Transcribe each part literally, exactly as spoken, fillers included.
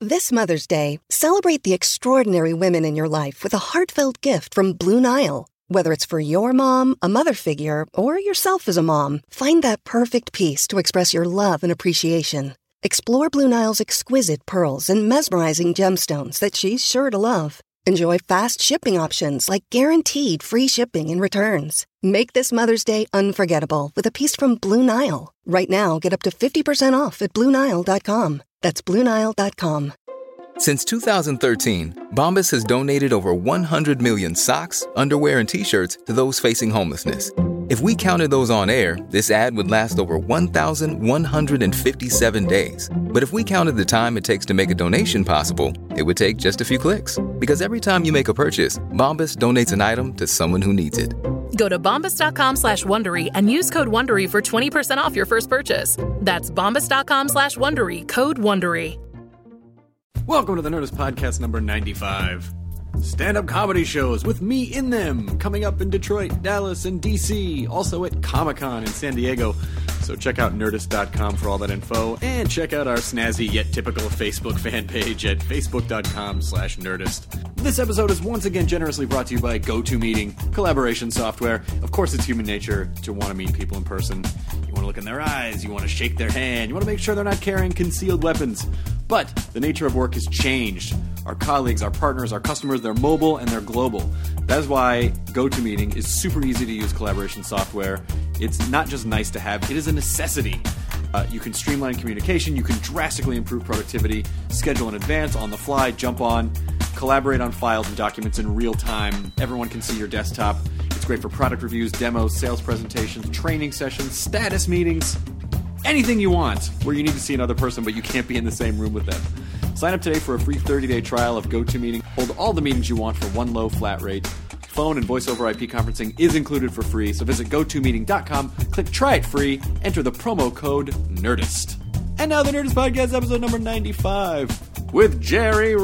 This Mother's Day, celebrate the extraordinary women in your life with a heartfelt gift from Blue Nile. Whether it's for your mom, a mother figure, or yourself as a mom, find that perfect piece to express your love and appreciation. Explore Blue Nile's exquisite pearls and mesmerizing gemstones that she's sure to love. Enjoy fast shipping options like guaranteed free shipping and returns. Make this Mother's Day unforgettable with a piece from Blue Nile. Right now, get up to fifty percent off at Blue Nile dot com. That's Blue Nile dot com. Since two thousand thirteen, Bombas has donated over one hundred million socks, underwear, and T-shirts to those facing homelessness. If we counted those on air, this ad would last over one thousand one hundred fifty-seven days. But if we counted the time it takes to make a donation possible, it would take just a few clicks. Because every time you make a purchase, Bombas donates an item to someone who needs it. Go to bombas.com slash Wondery and use code Wondery for twenty percent off your first purchase. That's bombas.com slash Wondery, code Wondery. Welcome to the Nerdist Podcast number ninety-five. Stand-up comedy shows with me in them, coming up in Detroit, Dallas, and D C, also at Comic-Con in San Diego. So check out Nerdist dot com for all that info, and check out our snazzy yet typical Facebook fan page at facebook.com slash Nerdist. This episode is once again generously brought to you by GoToMeeting, collaboration software. Of course, it's human nature to want to meet people in person. You want to look in their eyes, you want to shake their hand, you want to make sure they're not carrying concealed weapons. But the nature of work has changed. Our colleagues, our partners, our customers, they're mobile and they're global. That is why GoToMeeting is super easy to use collaboration software. It's not just nice to have, it is a necessity. Uh, you can streamline communication, you can drastically improve productivity, schedule in advance, on the fly, jump on, collaborate on files and documents in real time. Everyone can see your desktop. It's great for product reviews, demos, sales presentations, training sessions, status meetings. Anything you want where you need to see another person but you can't be in the same room with them. Sign up today for a free thirty-day trial of GoToMeeting. Hold all the meetings you want for one low flat rate. Phone and voice over I P conferencing is included for free, so visit go to meeting dot com, click try it free, enter the promo code NERDIST. And now the Nerdist Podcast episode number ninety-five with Jerry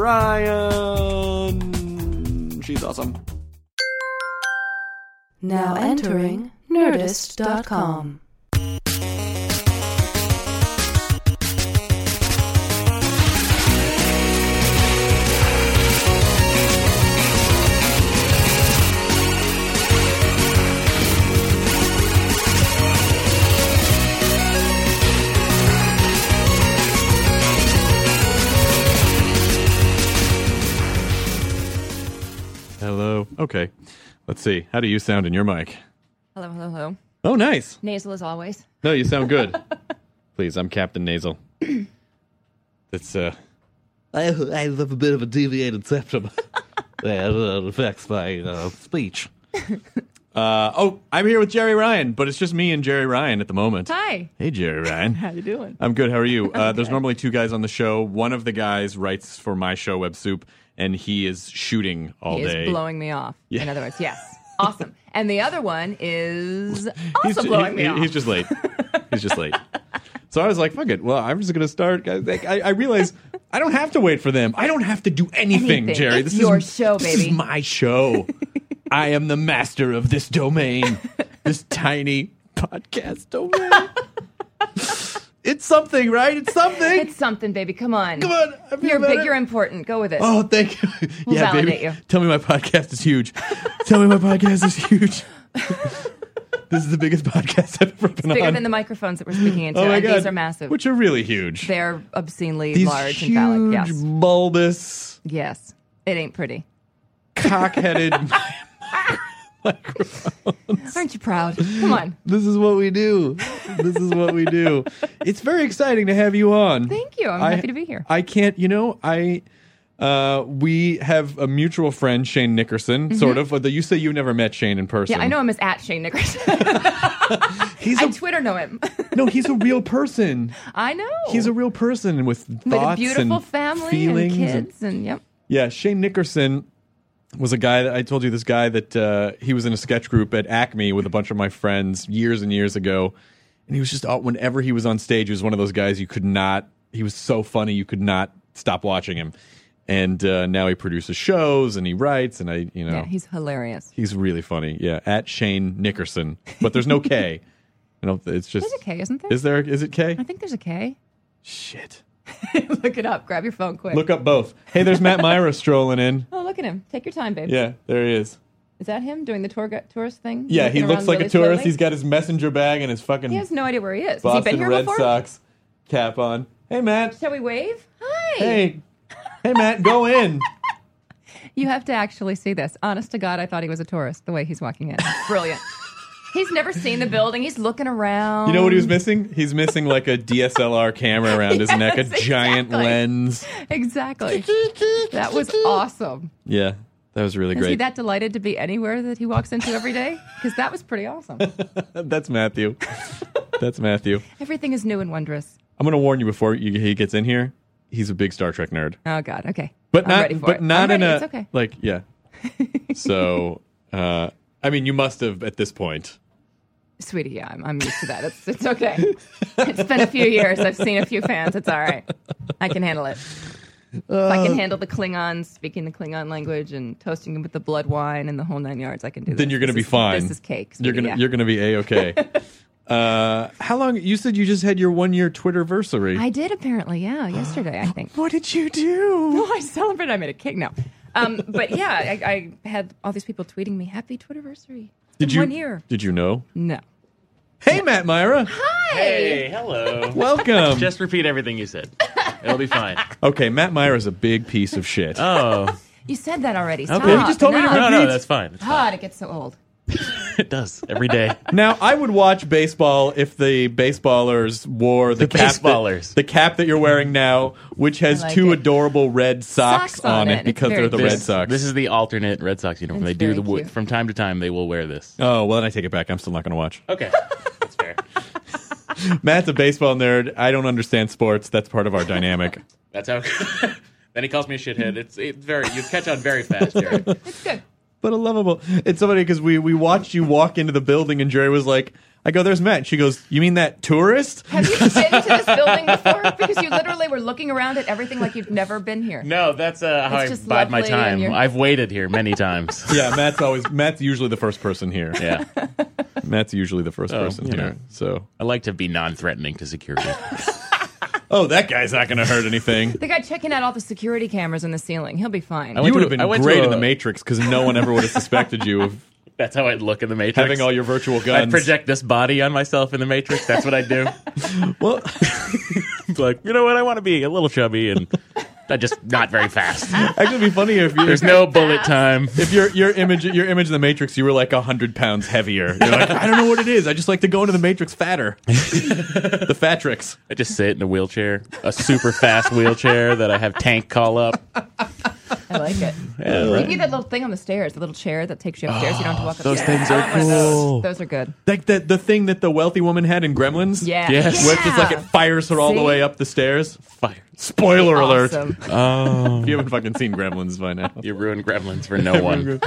Ryan. She's awesome. Now entering Nerdist dot com. Hello. Okay. Let's see. How do you sound in your mic? Hello, hello, hello. Oh, nice. Nasal as always. No, you sound good. Please, I'm Captain Nasal. It's, uh... I, I have a bit of a deviated septum that uh, affects my uh, speech. Uh, oh, I'm here with Jerry Ryan, but it's just me and Jerry Ryan at the moment. Hi. Hey, Jerry Ryan. How you doing? I'm good. How are you? Uh, there's normally two guys on the show. One of the guys writes for my show, Web Soup, and he is shooting all he day. He is blowing me off. Yeah. In other words, yes. Awesome. And the other one is also he's, blowing he, me off. He's just late. He's just late. So I was like, fuck it. Well, I'm just going to start. I, I realize I don't have to wait for them. I don't have to do anything, anything. Jerry. It's this your is, show, this baby. This is my show. I am the master of this domain. This tiny podcast domain. It's something, right? It's something. It's something, baby. Come on. Come on. I feel You're better. big. You're important. Go with it. Oh, thank you. We'll yeah, validate baby. you. Tell me my podcast is huge. Tell me my podcast is huge. This is the biggest podcast I've ever been Bigger on. than the microphones that we're speaking into. Oh my and God. These are massive. Which are really huge. They're obscenely These large huge, and phallic. Yes. bulbous, Yes. It ain't pretty. cock-headed microphones. Aren't you proud? Come on. This is what we do. This is what we do. It's very exciting to have you on. Thank you. I'm I, happy to be here. I can't, you know, I... Uh, we have a mutual friend, Shane Nickerson, mm-hmm. sort of. Although you say you've never met Shane in person. Yeah, I know him as at Shane Nickerson. he's I a, Twitter know him. No, he's a real person. I know. He's a real person with thoughts with a beautiful and family feelings and kids and, and yep. Yeah, Shane Nickerson was a guy that I told you this guy that uh, he was in a sketch group at Acme with a bunch of my friends years and years ago, and he was just whenever he was on stage, he was one of those guys you could not. He was so funny you could not stop watching him. And uh, now he produces shows and he writes and I, you know, yeah, he's hilarious. He's really funny. Yeah, at Shane Nickerson, but there's no K. You know, it's just there's a K, isn't there? Is there? Is it K? I think there's a K. Shit. Look it up. Grab your phone quick. Look up both. Hey, there's Matt Myra strolling in. Oh, look at him. Take your time, babe. Yeah, there he is. Is that him doing the tour gu- tourist thing? Yeah, he Looking looks around like really a tourist. slowly? He's got his messenger bag and his fucking He has no idea where he is. Boston has he been here Red before? Sox cap on. Hey, Matt. Shall we wave? Hi. Hey. Hey, Matt, go in. You have to actually see this. Honest to God, I thought he was a tourist the way he's walking in. Brilliant. He's never seen the building. He's looking around. You know what he was missing? He's missing like a D S L R camera around his neck, a Yes, giant exactly. lens. Exactly. That was awesome. Yeah, that was really Is he great. that delighted to be anywhere that he walks into every day? Because that was pretty awesome. That's Matthew. That's Matthew. Everything is new and wondrous. I'm going to warn you before you, he gets in here. He's a big Star Trek nerd. Oh, God. Okay. But I'm not, ready for but it. not I'm in ready. a It's okay. like, yeah. So, uh, I mean, you must have at this point. Sweetie, yeah, I'm, I'm used to that. It's it's okay. It's been a few years. I've seen a few fans. It's all right. I can handle it. If I can handle the Klingons, speaking the Klingon language and toasting them with the blood wine and the whole nine yards, I can do that. Then you're going to be fine. This is cake. You're sweetie, gonna yeah. you're gonna be a okay. uh, how long? You said you just had your one year Twitterversary. I did apparently, yeah, yesterday, I think. What did you do? No, I celebrated. I made a cake. No. Um, but yeah, I, I had all these people tweeting me, happy Twitterversary. It's Did been you? One year. Did you know? No. Hey, Matt Myra. Hi. Hey, hello. Welcome. Just repeat everything you said. It'll be fine. Okay, Matt Myra's a big piece of shit. Oh. You said that already. Stop. Okay. You just told me to No. No, no, repeat. that's fine. It's fine. God, it gets so old. It does. Every day. Now, I would watch baseball if the baseballers wore the, The cap baseballers. That, the cap that you're wearing now, which has I like two it. adorable red socks, Socks on on it. it It's because very they're the cute. Red This, Sox. this is the alternate Red Sox uniform. It's They do very the wo- cute. from time to time. They will wear this. Oh, well, then I take it back. I'm still not going to watch. Okay, that's fair. Matt's a baseball nerd. I don't understand sports. That's part of our dynamic. That's how. Then he calls me a shithead. It's it's very you catch on very fast, Jared. It's good. But a lovable. It's so funny because we, we watched you walk into the building and Jerry was like, I go, there's Matt. And she goes, you mean that tourist? Have you been to this building before? Because you literally were looking around at everything like you've never been here. No, that's uh, how It's I just bide my lovely and time. you're- I've waited here many times. Yeah, Matt's always Matt's usually the first person here. Yeah, Matt's usually the first Oh, person you here. know. So, I like to be non-threatening to security. oh, that guy's not going to hurt anything. The guy checking out all the security cameras in the ceiling. He'll be fine. I You went would to have a- been I went to great in a- the Matrix because no one ever would have suspected you of That's how I'd look in the Matrix. having all your virtual guns. I'd project this body on myself in the Matrix. That's what I'd do. Well, It's like, you know what? I want to be a little chubby and uh, just not very fast. actually, it'd be funny if you There's no bullet time. if your your image your image in the Matrix, you were like a hundred pounds heavier. You're like, I don't know what it is. I just like to go into the Matrix fatter. The Fatrix. I just sit in a wheelchair, a super fast wheelchair that I have Tank call up. I like it. Yeah, You right. can get that little thing on the stairs, the little chair that takes you upstairs. You don't have to walk those upstairs. things are I want one of those. cool. Those are good. Like the the thing that the wealthy woman had in Gremlins. Yeah. Yes. Where it's just like it fires her all the See? way up the stairs. Fire. Spoiler alert. Awesome. Oh, If you haven't fucking seen Gremlins by now. you ruined Gremlins for no one.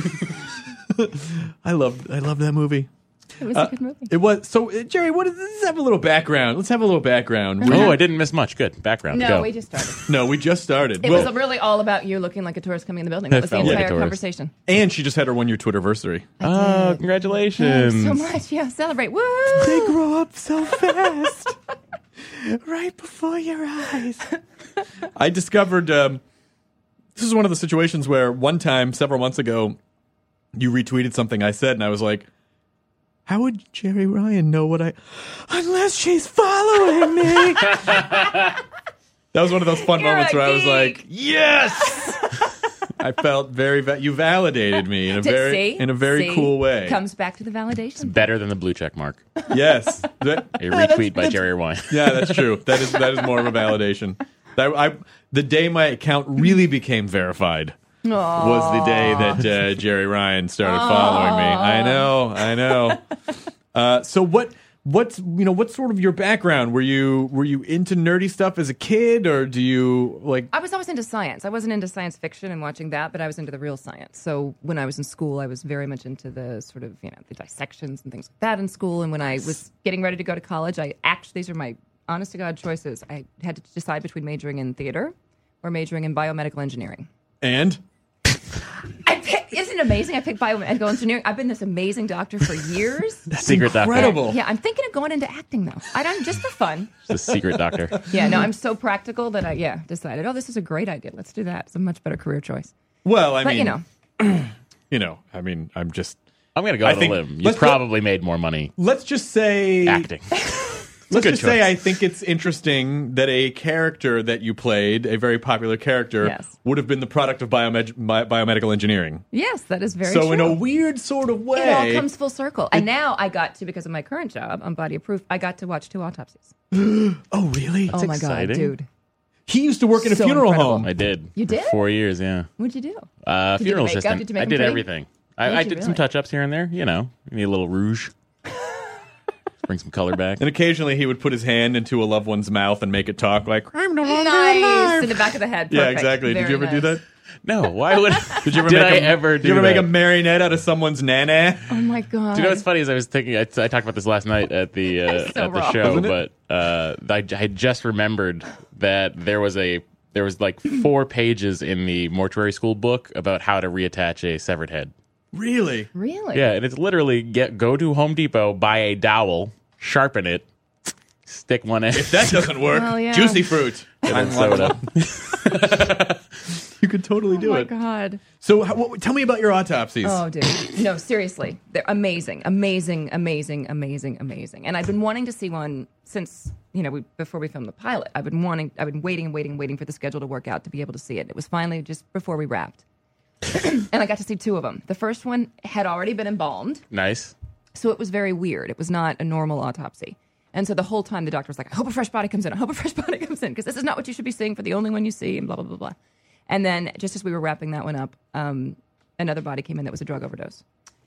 I love I love that movie. It was Uh, a good movie. It was so uh, Jerry. What is? Let's have a little background. Let's have a little background. We- Oh, I didn't miss much. Good background. No, Go. we just started. no, we just started. It Well, was really all about you looking like a tourist coming in the building. That was the felt like a entire tourist. conversation. and she just had her one year Twitterversary. Oh, did. congratulations! Thanks so much. Yeah, celebrate. Woo! They grow up so fast, right before your eyes. I discovered um, this is one of the situations where one time, several months ago, you retweeted something I said, and I was like, how would Jerry Ryan know what I... Unless she's following me. That was one of those fun You're moments a where I was geek. like, yes! I felt very... Va- you validated me in a To very see, in a very see, cool way. Comes back to the validation. Better than the blue check mark. Yes. That- A retweet by Jerry Wine. yeah, that's true. That is that is more of a validation. That I the day my account really became verified was the day that uh, Jerry Ryan started following me. I know, I know. Uh, so what? What's you know? What's sort of your background? Were you were you into nerdy stuff as a kid, or do you like? I was always into science. I wasn't into science fiction and watching that, but I was into the real science. So when I was in school, I was very much into the sort of, you know, the dissections and things like that in school. And when I was getting ready to go to college, I actually, these are my honest to God choices. I had to decide between majoring in theater or majoring in biomedical engineering. And I pick, isn't it amazing? I picked biomedical engineering. I've been this amazing doctor for years. Secret doctor. Incredible. Yeah, I'm thinking of going into acting though. I don't just for fun. The secret doctor. Yeah, no, I'm so practical that I yeah decided. Oh, this is a great idea. Let's do that. It's a much better career choice. Well, I But mean, you know, you know, I mean, I'm just. I'm going to go I on a think- limb. You let's go- probably made more money Let's just say acting. Let's good just say choice. I think it's interesting that a character that you played, a very popular character, Yes. would have been the product of biomed- bi- biomedical engineering. yes, that is very so true. in a weird sort of way, it all comes full circle. And now I got to, because of my current job on Body of Proof, I got to watch two autopsies. oh really? oh my exciting. god, dude! He used to work in a So funeral incredible. home. I did. You For did? four years, yeah. What'd you do? Uh, Did you do funeral makeup? assistant. Did you make I them did pretty? everything. I, Did I you did some really? touch-ups here and there, you know. You need a little rouge. Bring some color back. And occasionally he would put his hand into a loved one's mouth and make it talk like, I'm no longer Nice alive. in the back of the head. Yeah, Perfect. exactly. Did Very you ever do nice. that? No, why would... Did you ever Did make I a, ever did you ever do make a that? marionette out of someone's nana? Oh my god! Do you know what's funny is I was thinking I, I talked about this last night at the uh, That's so at the raw. show, Wasn't it? but uh, I, I had just remembered that there was a there was like four pages in the mortuary school book about how to reattach a severed head. Really? Really? Yeah, and it's literally get go to Home Depot, buy a dowel, sharpen it, stick one end. If that doesn't work, Well, yeah. juicy fruit. and sew it up. You could totally do Oh my it. god. So how, what, tell me about your autopsies. Oh, dude. No, seriously. They're amazing, amazing, amazing, amazing, amazing. And I've been wanting to see one since, you know, we, before we filmed the pilot. I've been wanting, I've been waiting and waiting and waiting for the schedule to work out to be able to see it. It was finally just before we wrapped. And I got to see two of them. The first one had already been embalmed, Nice. so it was very weird. It was not a normal autopsy. And so the whole time the doctor was like, I hope a fresh body comes in. I hope a fresh body comes in because this is not what you should be seeing for the only one you see and blah, blah, blah, blah. And then just as we were wrapping that one up, um, another body came in that was a drug overdose.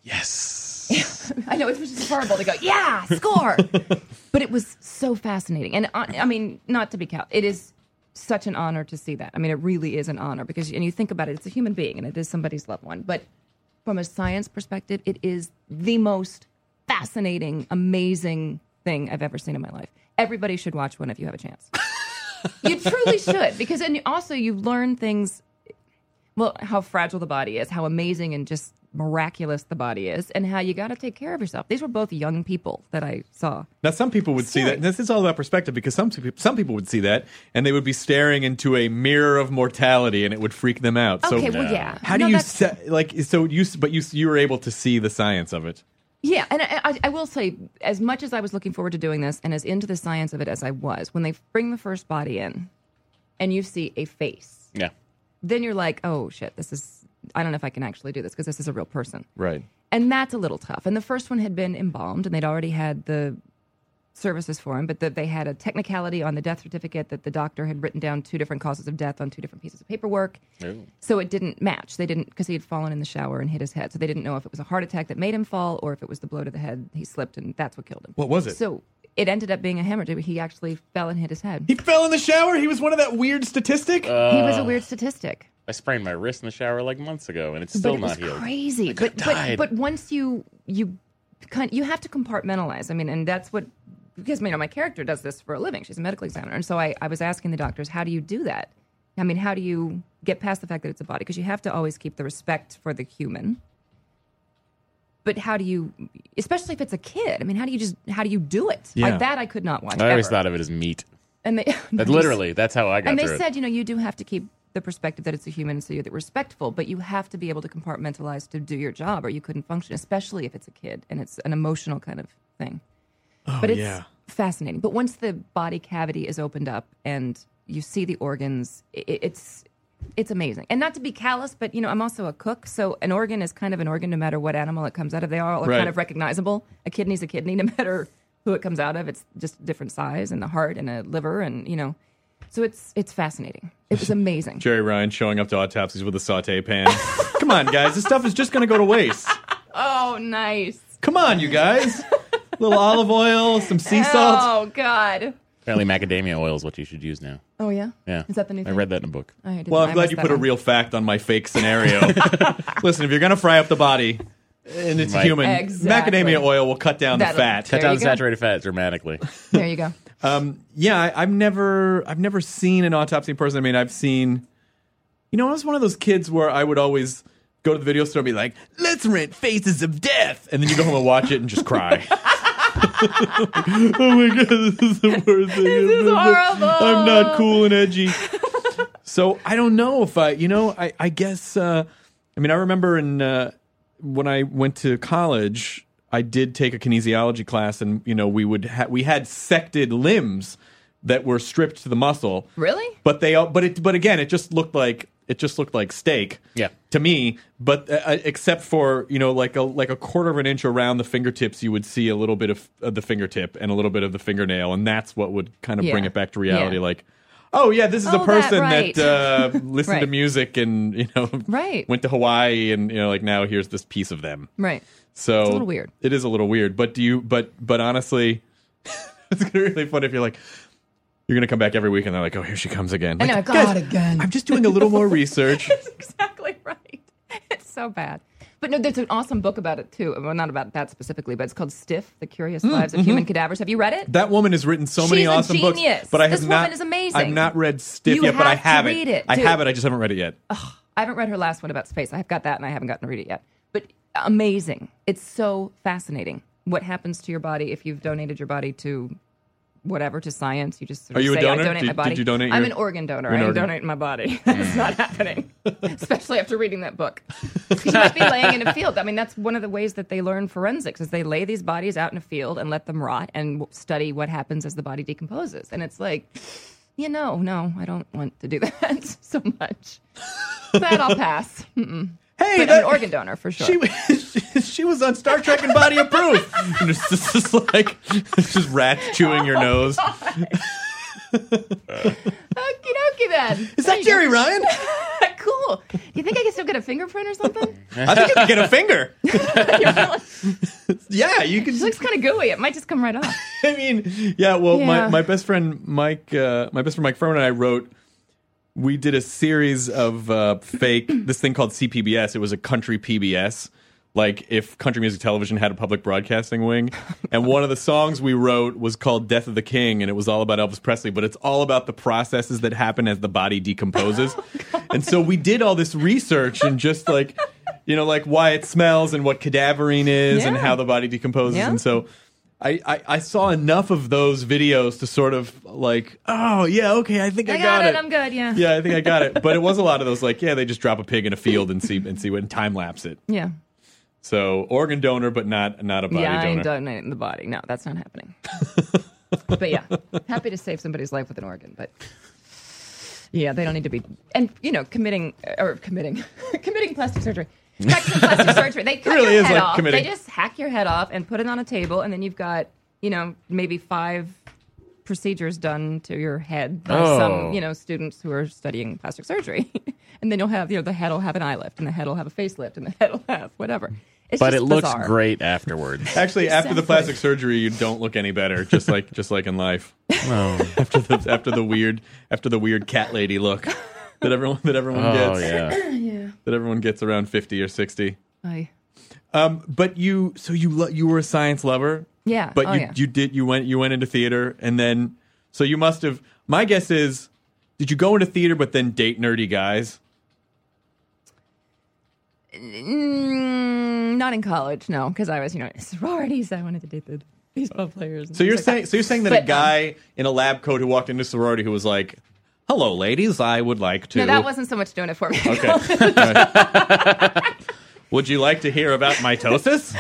Yes. I know, it was just horrible to go, yeah, score. But it was so fascinating. And uh, I mean, not to be cal- it is such an honor to see that. I mean, it really is an honor because, and you think about it, it's a human being and it is somebody's loved one. But from a science perspective, it is the most fascinating, amazing thing I've ever seen in my life. Everybody should watch one if you have a chance. You truly should, because and also you learn things, well, how fragile the body is, how amazing and just miraculous the body is, and how you got to take care of yourself. These were both young people that I saw. Now, some people would see that. And this is all about perspective because some people, some people would see that and they would be staring into a mirror of mortality and it would freak them out. Okay, so, well, yeah. how do No, you that's- se- like? So you, but you, you were able to see the science of it. Yeah, and I, I, I will say, as much as I was looking forward to doing this and as into the science of it as I was, when they bring the first body in and you see a face, Yeah. then you're like, oh, shit, this is, I don't know if I can actually do this because this is a real person. Right. And that's a little tough. And the first one had been embalmed and they'd already had the services for him, but the, they had a technicality on the death certificate that the doctor had written down two different causes of death on two different pieces of paperwork. Ooh. So it didn't match. They didn't, because he had fallen in the shower and hit his head. So they didn't know if it was a heart attack that made him fall or if it was the blow to the head. He slipped and that's what killed him. What was it? So it ended up being a hemorrhage. He actually fell and hit his head. He fell in the shower. He was one of that weird statistic. he was a weird statistic. I sprained my wrist in the shower like months ago, and it's still but it not was healed. crazy. But, but died. but once you you kind you have to compartmentalize. I mean, and that's what because you know my character does this for a living. She's a medical examiner, and so I, I was asking the doctors, how do you do that? I mean, how do you get past the fact that it's a body? Because you have to always keep the respect for the human. But how do you, especially if it's a kid? I mean, how do you just how do you do it? Yeah. Like that, I could not watch. I always ever. thought of it as meat. And they That literally, that's how I got and they through said, it. you know, you do have to keep the perspective that it's a human, so you're respectful, but you have to be able to compartmentalize to do your job, or you couldn't function, especially if it's a kid and it's an emotional kind of thing. Oh, but it's yeah. fascinating. But once the body cavity is opened up and you see the organs, it, it's it's amazing. And not to be callous, but you know, I'm also a cook, so an organ is kind of an organ no matter what animal it comes out of. They all are Right. kind of recognizable. A kidney's a kidney no matter who it comes out of. It's just a different size, and the heart and a liver, and you know. So it's it's fascinating. It was amazing. Jerry Ryan showing up to autopsies with a saute pan. Come on, guys. This stuff is just going to go to waste. Oh, nice. Come on, you guys. A little olive oil, some sea salt. Oh, God. Apparently, macadamia oil is what you should use now. Oh, yeah? Yeah. Is that the new I thing? read that in a book. I didn't- Well, I'm I glad missed you that put a one. real fact on my fake scenario. Listen, if you're going to fry up the body and it's Right. human, Exactly. macadamia oil will cut down That'll- the fat. There Cut down you the go. saturated fat dramatically. There you go. Um, yeah, I, I've never, I've never seen an autopsy in person. I mean, I've seen, you know, I was one of those kids where I would always go to the video store and be like, let's rent Faces of Death. And then you go home and watch it and just cry. Oh my God, this is the worst thing. This is horrible. I'm not cool and edgy. So I don't know if I, you know, I, I guess, uh, I mean, I remember in, uh, when I went to college, I did take a kinesiology class, and, you know, we would ha- we had sected limbs that were stripped to the muscle. Really? But they, all, but it, but again, it just looked like, it just looked like steak. Yeah. To me, but uh, except for, you know, like a like a quarter of an inch around the fingertips, you would see a little bit of, of the fingertip and a little bit of the fingernail, and that's what would kind of Yeah. bring it back to reality. Yeah. Like, oh yeah, this is Oh, a that, person that, right. uh, listened to Right. music and, you know, Right. went to Hawaii, and, you know, like now here's this piece of them. Right. So It's a little weird. It is a little weird, but do you? But but honestly, it's gonna be really fun if you're like, you're gonna come back every week, and they're like, oh, here she comes again. I Like, know, guys, God, again. I'm just doing a little more research. That's exactly right. It's so bad. But no, there's an awesome book about it too. Well, not about that specifically, but it's called Stiff: The Curious Lives of Human Cadavers. Have you read it? That woman has written so many She's a awesome books, genius. but I This have woman not. is amazing. I've not read Stiff You yet, but I have to have read it, I dude. have it. I just haven't read it yet. I haven't read her last one about space. I've got that, and I haven't gotten to read it yet. But amazing. It's so fascinating what happens to your body if you've donated your body to whatever, to science. You just sort Are of you a say, donor? I donate Did- my body. did you donate I'm your- an organ donor. You're an I ain't organ- donating my body. That's not happening. Especially after reading that book. You might be laying in a field. I mean, that's one of the ways that they learn forensics is they lay these bodies out in a field and let them rot and w- study what happens as the body decomposes. And it's like, you know, no, I don't want to do that so much. That I'll pass. Mm-mm. Hey, But that- I'm an organ donor for sure. She, she she was on Star Trek and Body of Proof. And it's just, just like it's just rats chewing your nose. Okie dokie then. Is that Jerry Ryan? Cool. Do you think I can still get a fingerprint or something? I think you can get a finger. Yeah, you can. It looks kind of gooey. It might just come right off. I mean, yeah. Well, my, Yeah. my best friend Mike, uh, my best friend Mike Furman and I wrote. We did a series of uh, fake this thing called C P B S. It was a country P B S, like if country music television had a public broadcasting wing. And one of the songs we wrote was called "Death of the King," and it was all about Elvis Presley. But it's all about the processes that happen as the body decomposes. Oh, and so we did all this research and just like, you know, like why it smells and what cadaverine is and Yeah. how the body decomposes. Yeah. And so. I, I, I saw enough of those videos to sort of like, oh, yeah, okay, I think I, I got it. I'm good. Yeah. Yeah, I think I got it. But it was a lot of those like, yeah, they just drop a pig in a field and see and see what and time lapse it. Yeah. So organ donor, but not not a body yeah, I ain't donor. donating the body. No, that's not happening. But yeah, happy to save somebody's life with an organ. But yeah, they don't need to be. And you know, committing or committing, committing plastic surgery. Practicing plastic surgery. They cut really your is head like off. committing. They just hack your head off and put it on a table, and then you've got you know maybe five procedures done to your head by Oh. some you know students who are studying plastic surgery, and then you'll have you know the head will have an eye lift, and the head will have a facelift, and the head will have whatever. It's But just it looks bizarre. great afterwards. Actually, after the Exactly. plastic surgery, you don't look any better. Just like just like in life. Oh, After the after the weird after the weird cat lady look that everyone that everyone oh gets yeah. that everyone gets around fifty or sixty. Aye. Um, but you so you lo- you were a science lover. Yeah. But oh, you yeah. you did you went you went into theater and then so you must have. My guess is, did you go into theater but then date nerdy guys? Mm, not in college, no, because I was, you know, in sororities. I wanted to date the baseball players. and So you're things like saying so you're saying that But, a guy in a lab coat who walked into sorority who was like, "Hello, ladies, I would like to." No, that wasn't so much doing it for me. Okay. All right. Would you like to hear about mitosis?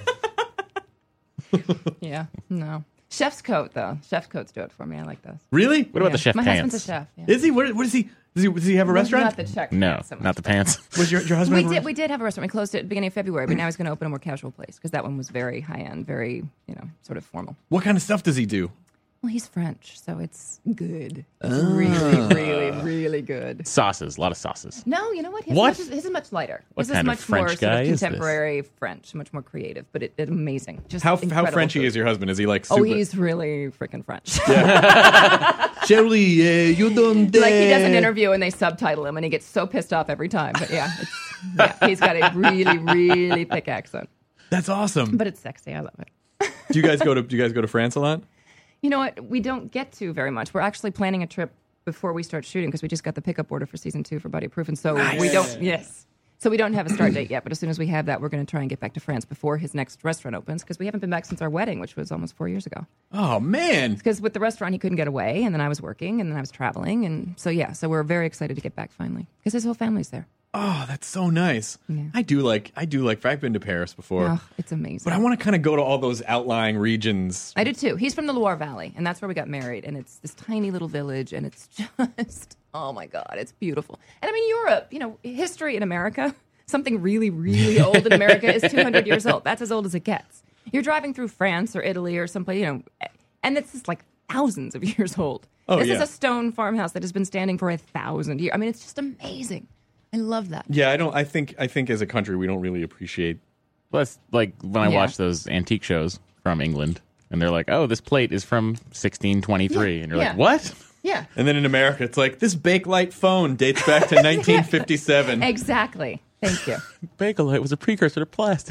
Yeah, no. Chef's coat, though. Chef's coats do it for me. I like those. Really? What about Yeah. the chef My pants? husband's a chef. Yeah. Is he? What, what is he? Does he? Does he have a restaurant? Not the check. No, so much. not the pants. Was your, your husband? We have a did. We did have a restaurant. We closed it at the beginning of February, but now he's going to open a more casual place because that one was very high end, very you know, sort of formal. What kind of stuff does he do? Well, he's French, so it's good. It's really, really, really good. Sauces, a lot of sauces. No, you know what? His, What? Much, his is much lighter. What his kind is of much French more guy sort of is this? contemporary French, much more creative, but it, it amazing. Just How how incredible Frenchy food. is your husband? Is he like Oh, super? he's really freaking French. Shirley, uh, you don't. Like he does an uh, interview and they subtitle him, and he gets so pissed off every time. But yeah, it's, yeah, he's got a really, really thick accent, That's awesome. but it's sexy. I love it. do you guys go to Do you guys go to France a lot? You know what? We don't get to very much. We're actually planning a trip before we start shooting because we just got the pickup order for season two for Buddy Proof, and so we don't. Yes, So we don't have a start date yet, but as soon as we have that, we're going to try and get back to France before his next restaurant opens, because we haven't been back since our wedding, which was almost four years ago. Oh, man. Because with the restaurant, he couldn't get away, and then I was working, and then I was traveling. And so, yeah, so we're very excited to get back finally, because his whole family's there. Oh, that's so nice. Yeah. I do like, I do like, I've been to Paris before. Oh, it's amazing. But I want to kind of go to all those outlying regions. I do too. He's from the Loire Valley, and that's where we got married. And it's this tiny little village, and it's just, oh my God, it's beautiful. And I mean, Europe, you know, history in America, something really, really old in America is two hundred years old. That's as old as it gets. You're driving through France or Italy or someplace, you know, and it's just like thousands of years old. Oh, this yeah. is a stone farmhouse that has been standing for a thousand years. I mean, it's just amazing. I love that. Yeah, I don't, I think, I think as a country, we don't really appreciate. Well, that's like when I Yeah. watch those antique shows from England, and they're like, "Oh, this plate is from sixteen twenty-three," and you're Yeah. like, "What?" Yeah. And then in America, it's like, this Bakelite phone dates back to nineteen fifty-seven. Exactly. Thank you. Bakelite was a precursor to plastic.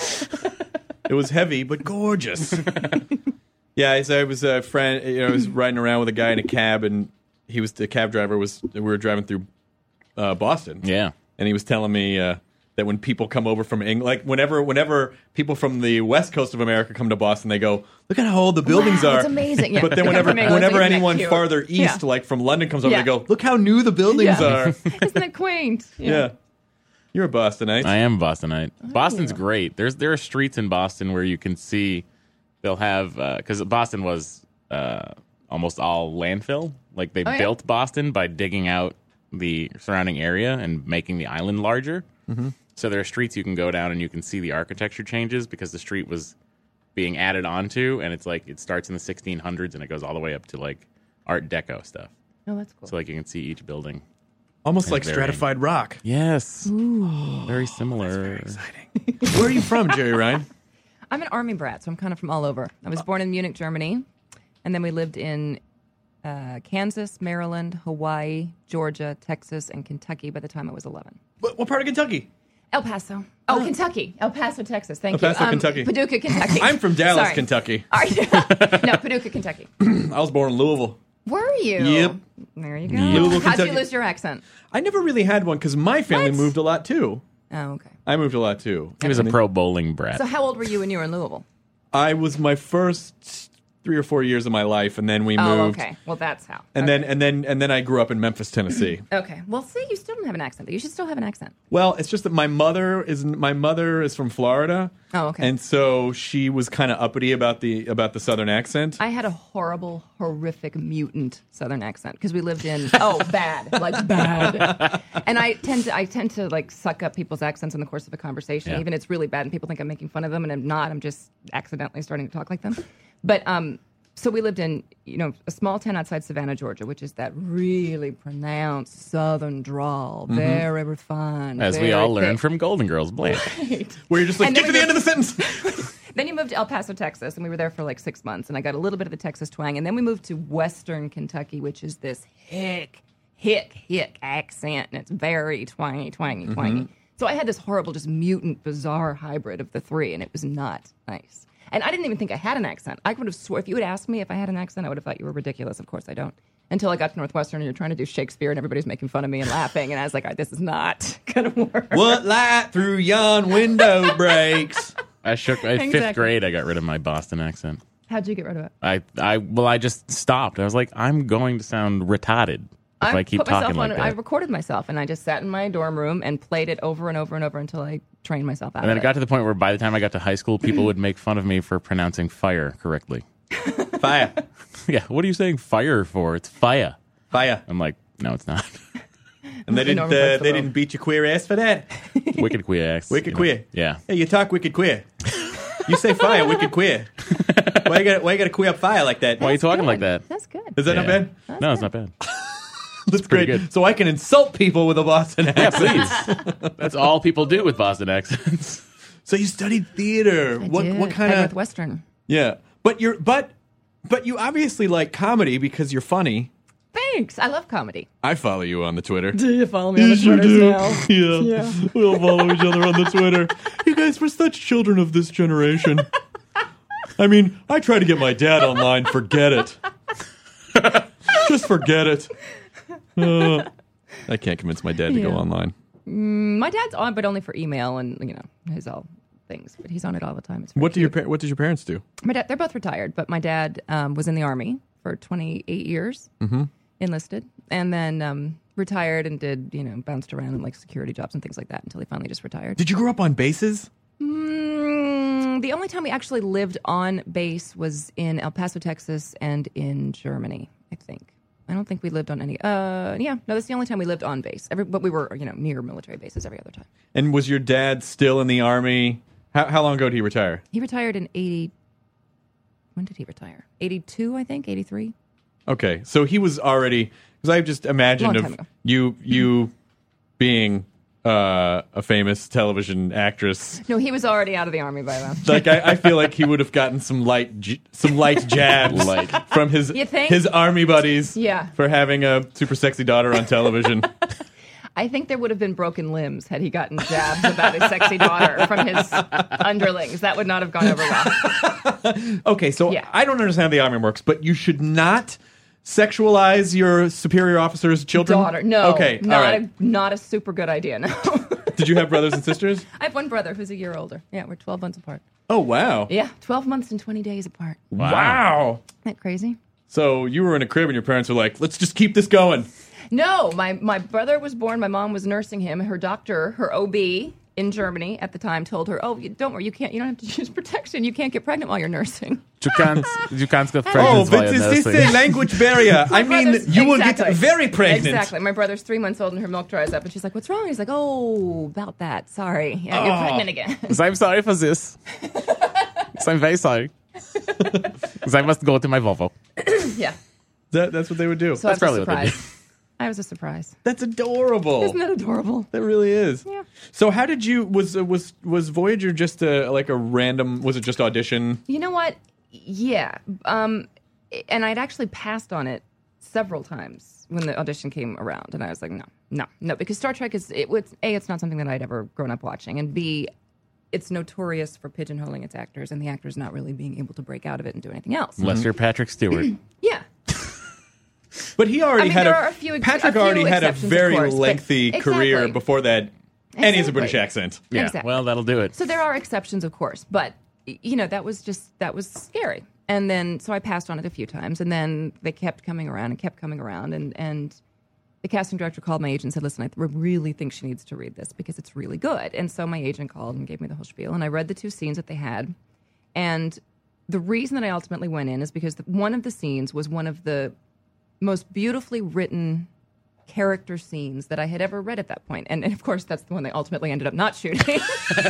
It was heavy, but gorgeous. Yeah, so I was a friend, you know, I was riding around with a guy in a cab, and he was, the cab driver was, we were driving through uh, Boston. Yeah. And he was telling me uh, that when people come over from England, like whenever whenever people from the west coast of America come to Boston, they go, look at how old the buildings Wow, are. it's amazing. Yeah. But then They come whenever from England, whenever so isn't that anyone cute? farther east, Yeah. like from London, comes over, Yeah. they go, look how new the buildings Yeah. are. Isn't that quaint? Yeah. You're a Bostonite. I am Bostonite. Oh. Boston's great. There's there are streets in Boston where you can see they'll have because Boston was uh, almost all landfill. Like they Oh, yeah? built Boston by digging out the surrounding area and making the island larger. Mm-hmm. So there are streets you can go down and you can see the architecture changes because the street was being added onto, and it's like it starts in the sixteen hundreds and it goes all the way up to like Art Deco stuff. Oh, that's cool. So like you can see each building. Almost It's like very- stratified rock. Yes, very similar. Where are you from, Jerry Ryan? I'm an army brat, so I'm kind of from all over. I was born in Munich, Germany, and then we lived in uh, Kansas, Maryland, Hawaii, Georgia, Texas, and Kentucky by the time I was eleven. What, what part of Kentucky? El Paso. Oh, Kentucky. El Paso, Texas. Thank El you. Paso, Kentucky. Paducah, Kentucky. I'm from Dallas, Sorry. Kentucky. Are you? No, Paducah, Kentucky. I was born in Louisville. Were you? Yep. There you go. Louisville, How'd Kentucky. you lose your accent? I never really had one because my family What? moved a lot too. Oh, okay. I moved a lot too. He was a pro bowling brat. So how old were you when you were in Louisville? I was my first three or four years of my life, and then we Oh, moved. okay. Well, that's how. And okay. then and then and then I grew up in Memphis, Tennessee. Okay. Well, see, you still don't have an accent. Though. You should still have an accent. Well, it's just that my mother is my mother is from Florida. Oh, okay. And so she was kind of uppity about the about the Southern accent. I had a horrible, horrific, mutant Southern accent because we lived in oh bad, like bad. And I tend to I tend to like suck up people's accents in the course of a conversation. Yeah. Even it's really bad, and people think I'm making fun of them, and I'm not. I'm just accidentally starting to talk like them. But um, so we lived in you know a small town outside Savannah, Georgia, which is that really pronounced Southern drawl, very refined, As we very all learned thick. from Golden Girls, Blanche. Where you're just like, And get then to we the end of the sentence. Then you moved to El Paso, Texas, and we were there for like six months, and I got a little bit of the Texas twang. And then we moved to Western Kentucky, which is this hick, hick, hick accent, and it's very twangy, twangy, twangy. So I had this horrible, just mutant, bizarre hybrid of the three, and it was not nice. And I didn't even think I had an accent. I would have swore, if you had asked me if I had an accent, I would have thought you were ridiculous. Of course I don't. Until I got to Northwestern, and you're trying to do Shakespeare, and everybody's making fun of me and laughing, and I was like, all right, this is not going to work. What light through yon window breaks? I shook. In fifth Exactly. grade, I got rid of my Boston accent. How'd you get rid of it? I, I, well, I just stopped. I was like, I'm going to sound retarded if I, keep put myself talking like on, that. I recorded myself, and I just sat in my dorm room and played it over and over and over until I trained myself out and then of it got to the point where by the time I got to high school, people would make fun of me for pronouncing fire correctly. Fire. Yeah, what are you saying fire for? It's fire. Fire. I'm like, no, it's not. And they didn't Norman uh, Price they the didn't beat you queer ass for that. Wicked queer ass. Wicked you know. queer. Yeah. Hey, you talk wicked queer. You say fire, wicked queer. Why you got why you got to queer up fire like that? Why are you talking Good. like that? That's good. Is that not Yeah. bad? No, it's not bad. That's pretty great. good. So I can insult people with a Boston Yeah, accent. please. That's all people do with Boston accents. So you studied theater. I what did. what kind At of Northwestern? Yeah. But you're but but you obviously like comedy because you're funny. Thanks. I love comedy. I follow you on the Twitter. Do you follow me on the Twitter now? Yeah. Yeah. We all follow each other on the Twitter. You guys, we're such children of this generation. I mean, I try to get my dad online. Forget it. Just forget it. Uh, I can't convince my dad to go Yeah. online. Mm, my dad's on, but only for email and you know his all things. But he's on it all the time. It's very What do your cute. par- What did your parents do? My dad, they're both retired, but my dad um, was in the Army for twenty-eight years, Mm-hmm. enlisted, and then um, retired and did, you know, bounced around in like security jobs and things like that until he finally just retired. Did you grow up on bases? Mm, the only time we actually lived on base was in El Paso, Texas, and in Germany, I think. I don't think we lived on any. Uh, yeah, no, that's the only time we lived on base. Every, but we were, you know, near military bases every other time. And was your dad still in the Army? How, how long ago did he retire? He retired in eighty. When did he retire? eighty-two, I think, eighty-three. Okay, so he was already, because I just imagined Long of time ago. you you being uh, a famous television actress. No, he was already out of the Army by then. Like I, I feel like he would have gotten some light j- some light jabs Light. from his You think? his army buddies. Yeah. For having a super sexy daughter on television. I think there would have been broken limbs had he gotten jabs about his sexy daughter from his underlings. That would not have gone over well. Okay, so Yeah. I don't understand how the army works, but you should not sexualize your superior officer's children. Daughter, no. Okay, not all right. a, not a super good idea, no. Did you have brothers and sisters? I have one brother who's a year older. Yeah, we're twelve months apart. Oh wow. Yeah, twelve months and twenty days apart. Wow. Isn't that crazy? So you were in a crib and your parents were like, let's just keep this going. No, my, my brother was born. My mom was nursing him. Her doctor, her O B in Germany at the time, told her, "Oh, you, don't worry, you can't. You don't have to use protection. You can't get pregnant while you're nursing." You can't, you can't get Oh, pregnant but while is you're this nursing. a language barrier? I mean, Brothers- you will exactly. get very pregnant. Exactly. My brother's three months old and her milk dries up, and she's like, "What's wrong?" He's like, "Oh, about that. Sorry, yeah, you're Oh. pregnant again." So I'm sorry for this. So I'm very sorry. Because I must go to my Volvo. Yeah. That, that's what they would do. So That's I was probably a what they surprise. I was a surprise. That's adorable. Isn't that adorable? That really is. Yeah. So how did you was uh, was was Voyager just a like a random? Was it just audition? You know what? Yeah. Um, and I'd actually passed on it several times when the audition came around, and I was like, no, no, no, because Star Trek is it was A, it's not something that I'd ever grown up watching, and B, it's notorious for pigeonholing its actors and the actors not really being able to break out of it and do anything else. Unless you're Patrick Stewart. Yeah. But he already I mean, had there a, are a few ex- Patrick a few already had a exceptions, of very course, but- lengthy career Exactly. before that, and he has a Exactly. British accent. Yeah, Exactly. well, that'll do it. So there are exceptions, of course, but y- you know that was just that was scary. And then so I passed on it a few times, and then they kept coming around and kept coming around, and and the casting director called my agent and said, "Listen, I th- really think she needs to read this because it's really good." And so my agent called and gave me the whole spiel, and I read the two scenes that they had, and the reason that I ultimately went in is because the, one of the scenes was one of the most beautifully written character scenes that I had ever read at that point. And, and of course, that's the one they ultimately ended up not shooting.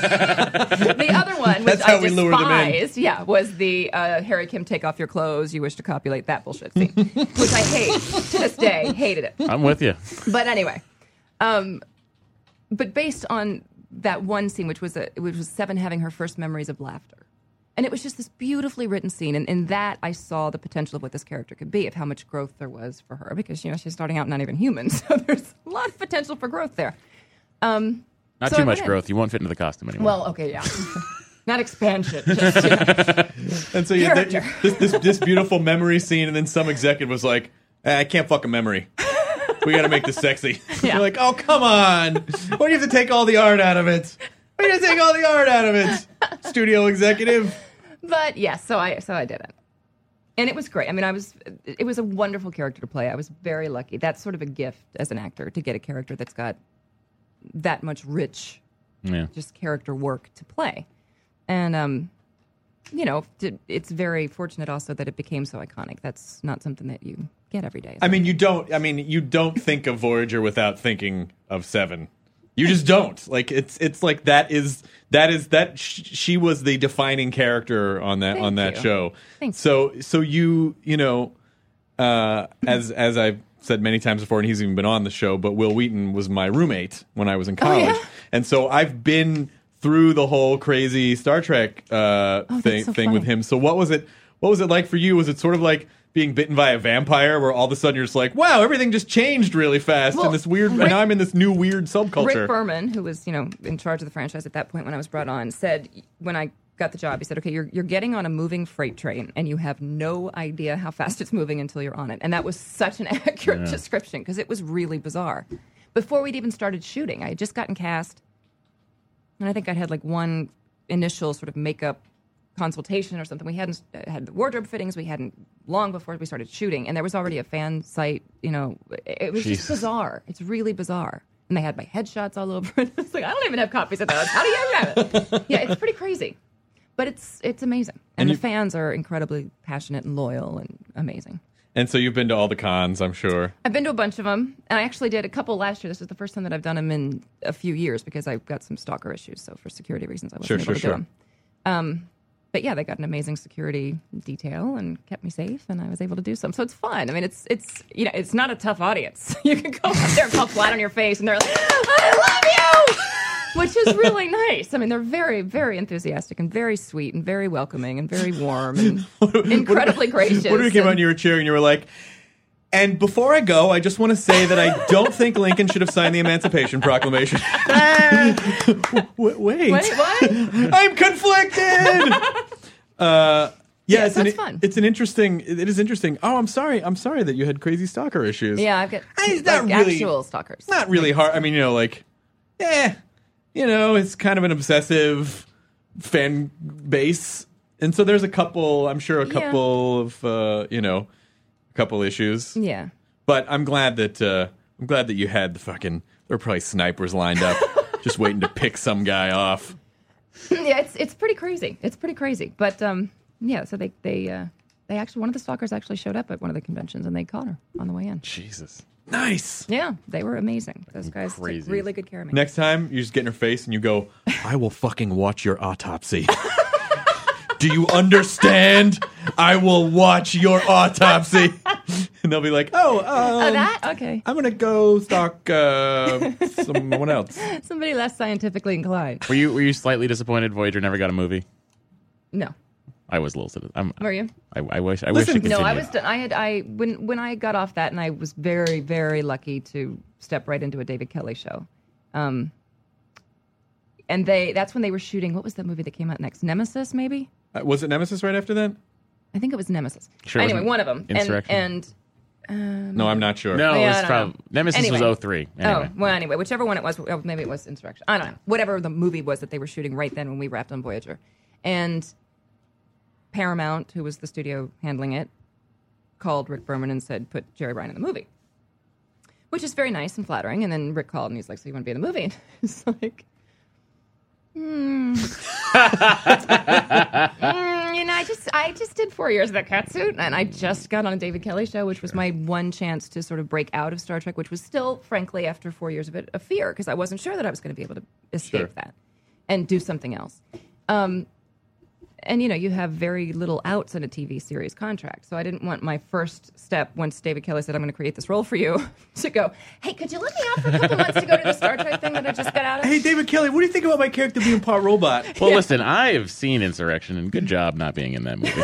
The other one, which That's how I we lure them in. despised, yeah, was the uh, Harry Kim, take off your clothes, you wish to copulate, that bullshit scene, which I hate to this day, hated it. I'm with you. But anyway, um, but based on that one scene, which was a, which was Seven having her first memories of laughter. And it was just this beautifully written scene. And in that, I saw the potential of what this character could be, of how much growth there was for her. Because, you know, she's starting out not even human. So there's a lot of potential for growth there. Um, Not so too I much went in. growth. You won't fit into the costume anymore. Well, okay, yeah. Not expansion. Just, you know. And so you, that, Character. this, this this beautiful memory scene, and then some executive was like, eh, "I can't fuck a memory. We got to make this sexy." Yeah. You're like, "Oh, come on! Why do you have to take all the art out of it? Why do you have to take all the art out of it, studio executive?" But yes, so I so I did it, and it was great. I mean, I was it was a wonderful character to play. I was very lucky. That's sort of a gift as an actor to get a character that's got that much rich, yeah. just character work to play, and um, you know, to, it's very fortunate also that it became so iconic. That's not something that you get every day. I mean, you don't. I mean, you don't think of Voyager without thinking of Seven. You just don't. Like it's it's like that is that is that sh- she was the defining character on that Thank on that you. show. Thank so so you you know uh, as as I've said many times before, and he's even been on the show. But Will Wheaton was my roommate when I was in college, yeah? and so I've been through the whole crazy Star Trek uh, that's thing so thing with funny. him. So what was it? What was it like for you? Was it sort of like being bitten by a vampire, where all of a sudden you're just like, wow, everything just changed really fast, Well, and this weird, and Rick- now I'm in this new weird subculture. Rick Berman, who was, you know, in charge of the franchise at that point when I was brought on, said when I got the job, he said, "Okay, you're you're getting on a moving freight train, and you have no idea how fast it's moving until you're on it." And that was such an accurate description because it was really bizarre. before we'd even started shooting. I had just gotten cast, and I think I had like one initial sort of makeup consultation or something. We hadn't uh, had the wardrobe fittings. We hadn't long before we started shooting, and there was already a fan site. You know, it, it was Jesus. just bizarre. It's really bizarre. And they had my headshots all over it. It's like, I don't even have copies of those. How do you have it? Yeah, it's pretty crazy. But it's it's amazing. And, And the you- fans are incredibly passionate and loyal and amazing. And so you've been to all the cons, I'm sure. I've been to a bunch of them. And I actually did a couple last year. This is the first time that I've done them in a few years because I've got some stalker issues. So for security reasons, I wasn't Sure, able sure, to sure. do them. Um, but yeah, they got an amazing security detail and kept me safe, and I was able to do some. So it's fun. I mean, it's it's you know, it's not a tough audience. You can go up there and fall flat on your face, and they're like, "I love you," which is really nice. I mean, they're very, very enthusiastic and very sweet and very welcoming and very warm and incredibly gracious. What if you came out and- and you were cheering and you were like, and before I go, I just want to say that I don't think Lincoln should have signed the Emancipation Proclamation. W- wait. Wait, what? I'm conflicted. uh, yeah, Yeah, it's so an, it's fun. It's an interesting. It is interesting. Oh, I'm sorry. I'm sorry that you had crazy stalker issues. Yeah, I've got It's like, not really- actual stalkers. Not really hard. I mean, you know, like, eh, you know, it's kind of an obsessive fan base, and so there's a couple. I'm sure a Yeah. couple of uh, you know, a couple issues. Yeah. But I'm glad that uh, I'm glad that you had the fucking. There were probably snipers lined up, just waiting to pick some guy off. Yeah, it's it's pretty crazy. It's pretty crazy. But um, yeah, so they they uh, they actually one of the stalkers actually showed up at one of the conventions and they caught her on the way in. Jesus. Nice. Yeah, they were amazing. Those guys Crazy. took really good care of me. Next time, you just get in her face and you go, "I will fucking watch your autopsy." Do you understand? I will watch your autopsy. And they'll be like, oh, um, Oh, that? Okay. I'm going to go stalk uh, someone else. Somebody less scientifically inclined. Were you were you slightly disappointed Voyager never got a movie? No. I was a little. Sort I'm, Were you? I, I wish. I Listen, wish it No, I continued. was done. I had I when when I got off that, and I was very very lucky to step right into a David Kelly show. Um, and they that's when they were shooting. What was that movie that came out next? Nemesis, maybe. Uh, was it Nemesis right after that? I think it was Nemesis. Sure it anyway, wasn't one of them. And, Insurrection? and um, No, I'm not sure. No, Yeah, it I was don't from know. Nemesis Anyway. was oh three. Anyway. Oh, well, anyway, whichever one it was, oh, maybe it was Insurrection. I don't know. Whatever the movie was that they were shooting right then when we wrapped on Voyager. And Paramount, who was the studio handling it, called Rick Berman and said, put Jerry Ryan in the movie. Which is very nice and flattering. And then Rick called and he's like, so you want to be in the movie? And it's like, hmm. mm, you know, I just I just did four years of that catsuit, and I just got on a David Kelly show, which was my one chance to sort of break out of Star Trek, which was still, frankly, after four years of it, a fear, because I wasn't sure that I was going to be able to escape Sure. that and do something else. Um, and, you know, you have very little outs in a T V series contract. So I didn't want my first step, once David Kelly said, I'm going to create this role for you, to go, hey, could you let me out for a couple months to go to the Star Trek thing that I just got out of? Hey, David Kelly, what do you think about my character being part robot? Well, listen, I have seen Insurrection, and good job not being in that movie.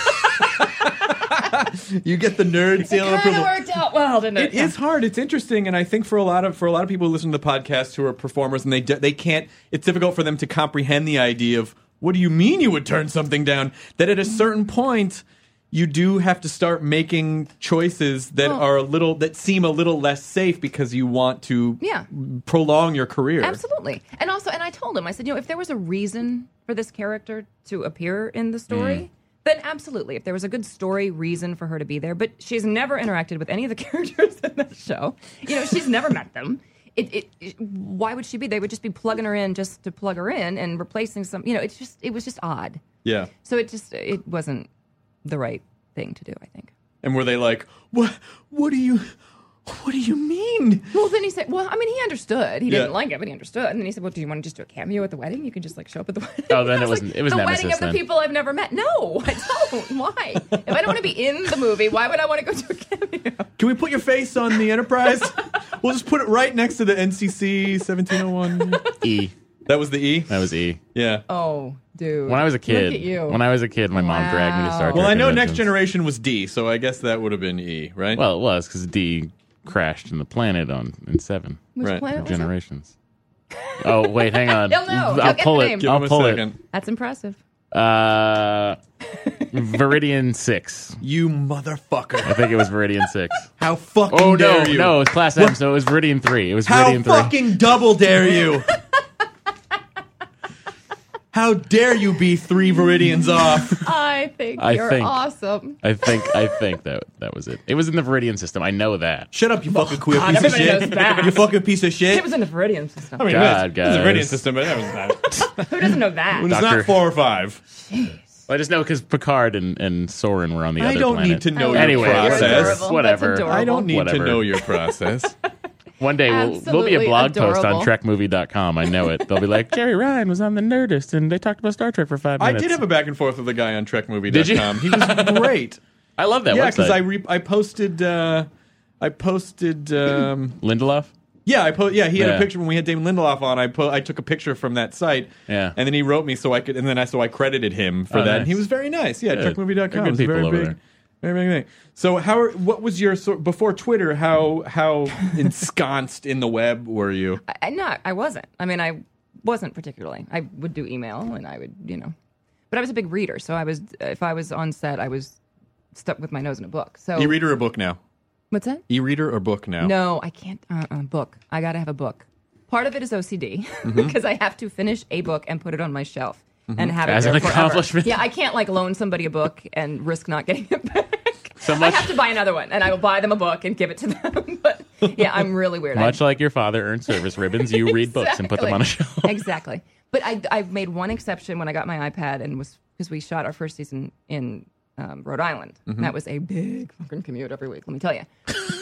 You get the nerd seal of Kind of approval. worked out well, didn't it? It is hard. It's interesting, and I think for a lot of for a lot of people who listen to the podcast who are performers, and they d- they can't. It's difficult for them to comprehend the idea of what do you mean you would turn something down? That at a certain point, you do have to start making choices that Well- are a little that seem a little less safe because you want to Yeah. prolong your career. Absolutely. And also, and I told him, I said, you know, if there was a reason for this character to appear in the story, then absolutely. If there was a good story reason for her to be there, but she's never interacted with any of the characters in the show. You know, she's never met them. It, it, it, why would she be? They would just be plugging her in just to plug her in and replacing some. You know, it's just it was just odd. Yeah. So it just it wasn't the right thing to do, I think. And were they like, what? What do you? What do you mean? Well, then he said, well, I mean, he understood. He Yeah. didn't like it, but he understood. And then he said, well, do you want to just do a cameo at the wedding? You can just like show up at the wedding. Oh, then I it was wasn't- like, it was the Nemesis wedding of then. the people I've never met. No, I don't. Why? If I don't want to be in the movie, why would I want to go to a cameo? Can we put your face on the Enterprise? We'll just put it right next to the N C C seventeen oh one. E. That was the E? That was E. Yeah. Oh, dude. When I was a kid, Look at you. when I was a kid, my mom dragged me to Star Trek. Well, I know Next conventions. Generation was D, so I guess that would have been E, right? Well, it was because D crashed in the planet on in seven Which right. planet was that? generations. Oh wait, hang on. He'll know. He'll I'll get pull the it. name. Give I'll him a pull it. second. That's impressive. Uh, Viridian six. You motherfucker. I think it was Viridian six. How fucking Oh, no, dare you? no, it was Class M, so it was Viridian three. It was How Viridian three. fucking double dare you? How dare you be three Viridians off? I think I you're think- awesome. I think I think that that was it. It was in the Viridian system. I know that. Shut up, you fucking queer God, piece of everybody shit. knows that. You fucking piece of shit. It was in the Viridian system. I mean, God, it was, it was a guys. Viridian system, but that was not. Who doesn't know that? It's Doctor- not four or five. I just know because Picard and, and Soren were on the I other don't planet. need to know I your love Anyway, it. You're process. adorable. Whatever. That's adorable. I don't need Whatever. to know your process. One day we'll, there'll be a Absolutely blog post adorable. on trek movie dot com. I know it. They'll be like, Jerry Ryan was on the Nerdist and they talked about Star Trek for five I minutes. did have a back and forth with a guy on trek movie Did dot com. you? He was great. I love that Yeah, website. because I re- I posted uh, I posted um, Lindelof? yeah I po- yeah he had Yeah. a picture when we had Damon Lindelof on. I po- I took a picture from that site. Yeah. and then he wrote me so I could and then I so I credited him for Oh, that. nice. And he was very nice. Yeah, Good. trek movie dot com. They're good It's a people very over big, there. very big thing. So how are- what was your sort before Twitter? How how ensconced in the web were you? I, I- no, I wasn't. I mean, I wasn't particularly. I would do email, and I would, you know, but I was a big reader. So I was, if I was on set, I was stuck with my nose in a book. So E-reader or book now? what's that? E-reader or book now? No, I can't. Uh, uh, book. I got to have a book. Part of it is O C D Mm-hmm. because I have to finish a book and put it on my shelf and have As it there an forever. accomplishment. Yeah, I can't like loan somebody a book and risk not getting it back. So I much- have to buy another one, and I will buy them a book and give it to them. But yeah, I'm really weird. I- Much like your father earned service ribbons, you read books and put them on a Exactly. shelf. Exactly. But I, I made one exception when I got my iPad and was because we shot our first season in um, Rhode Island. Mm-hmm. That was a big fucking commute every week. Let me tell you.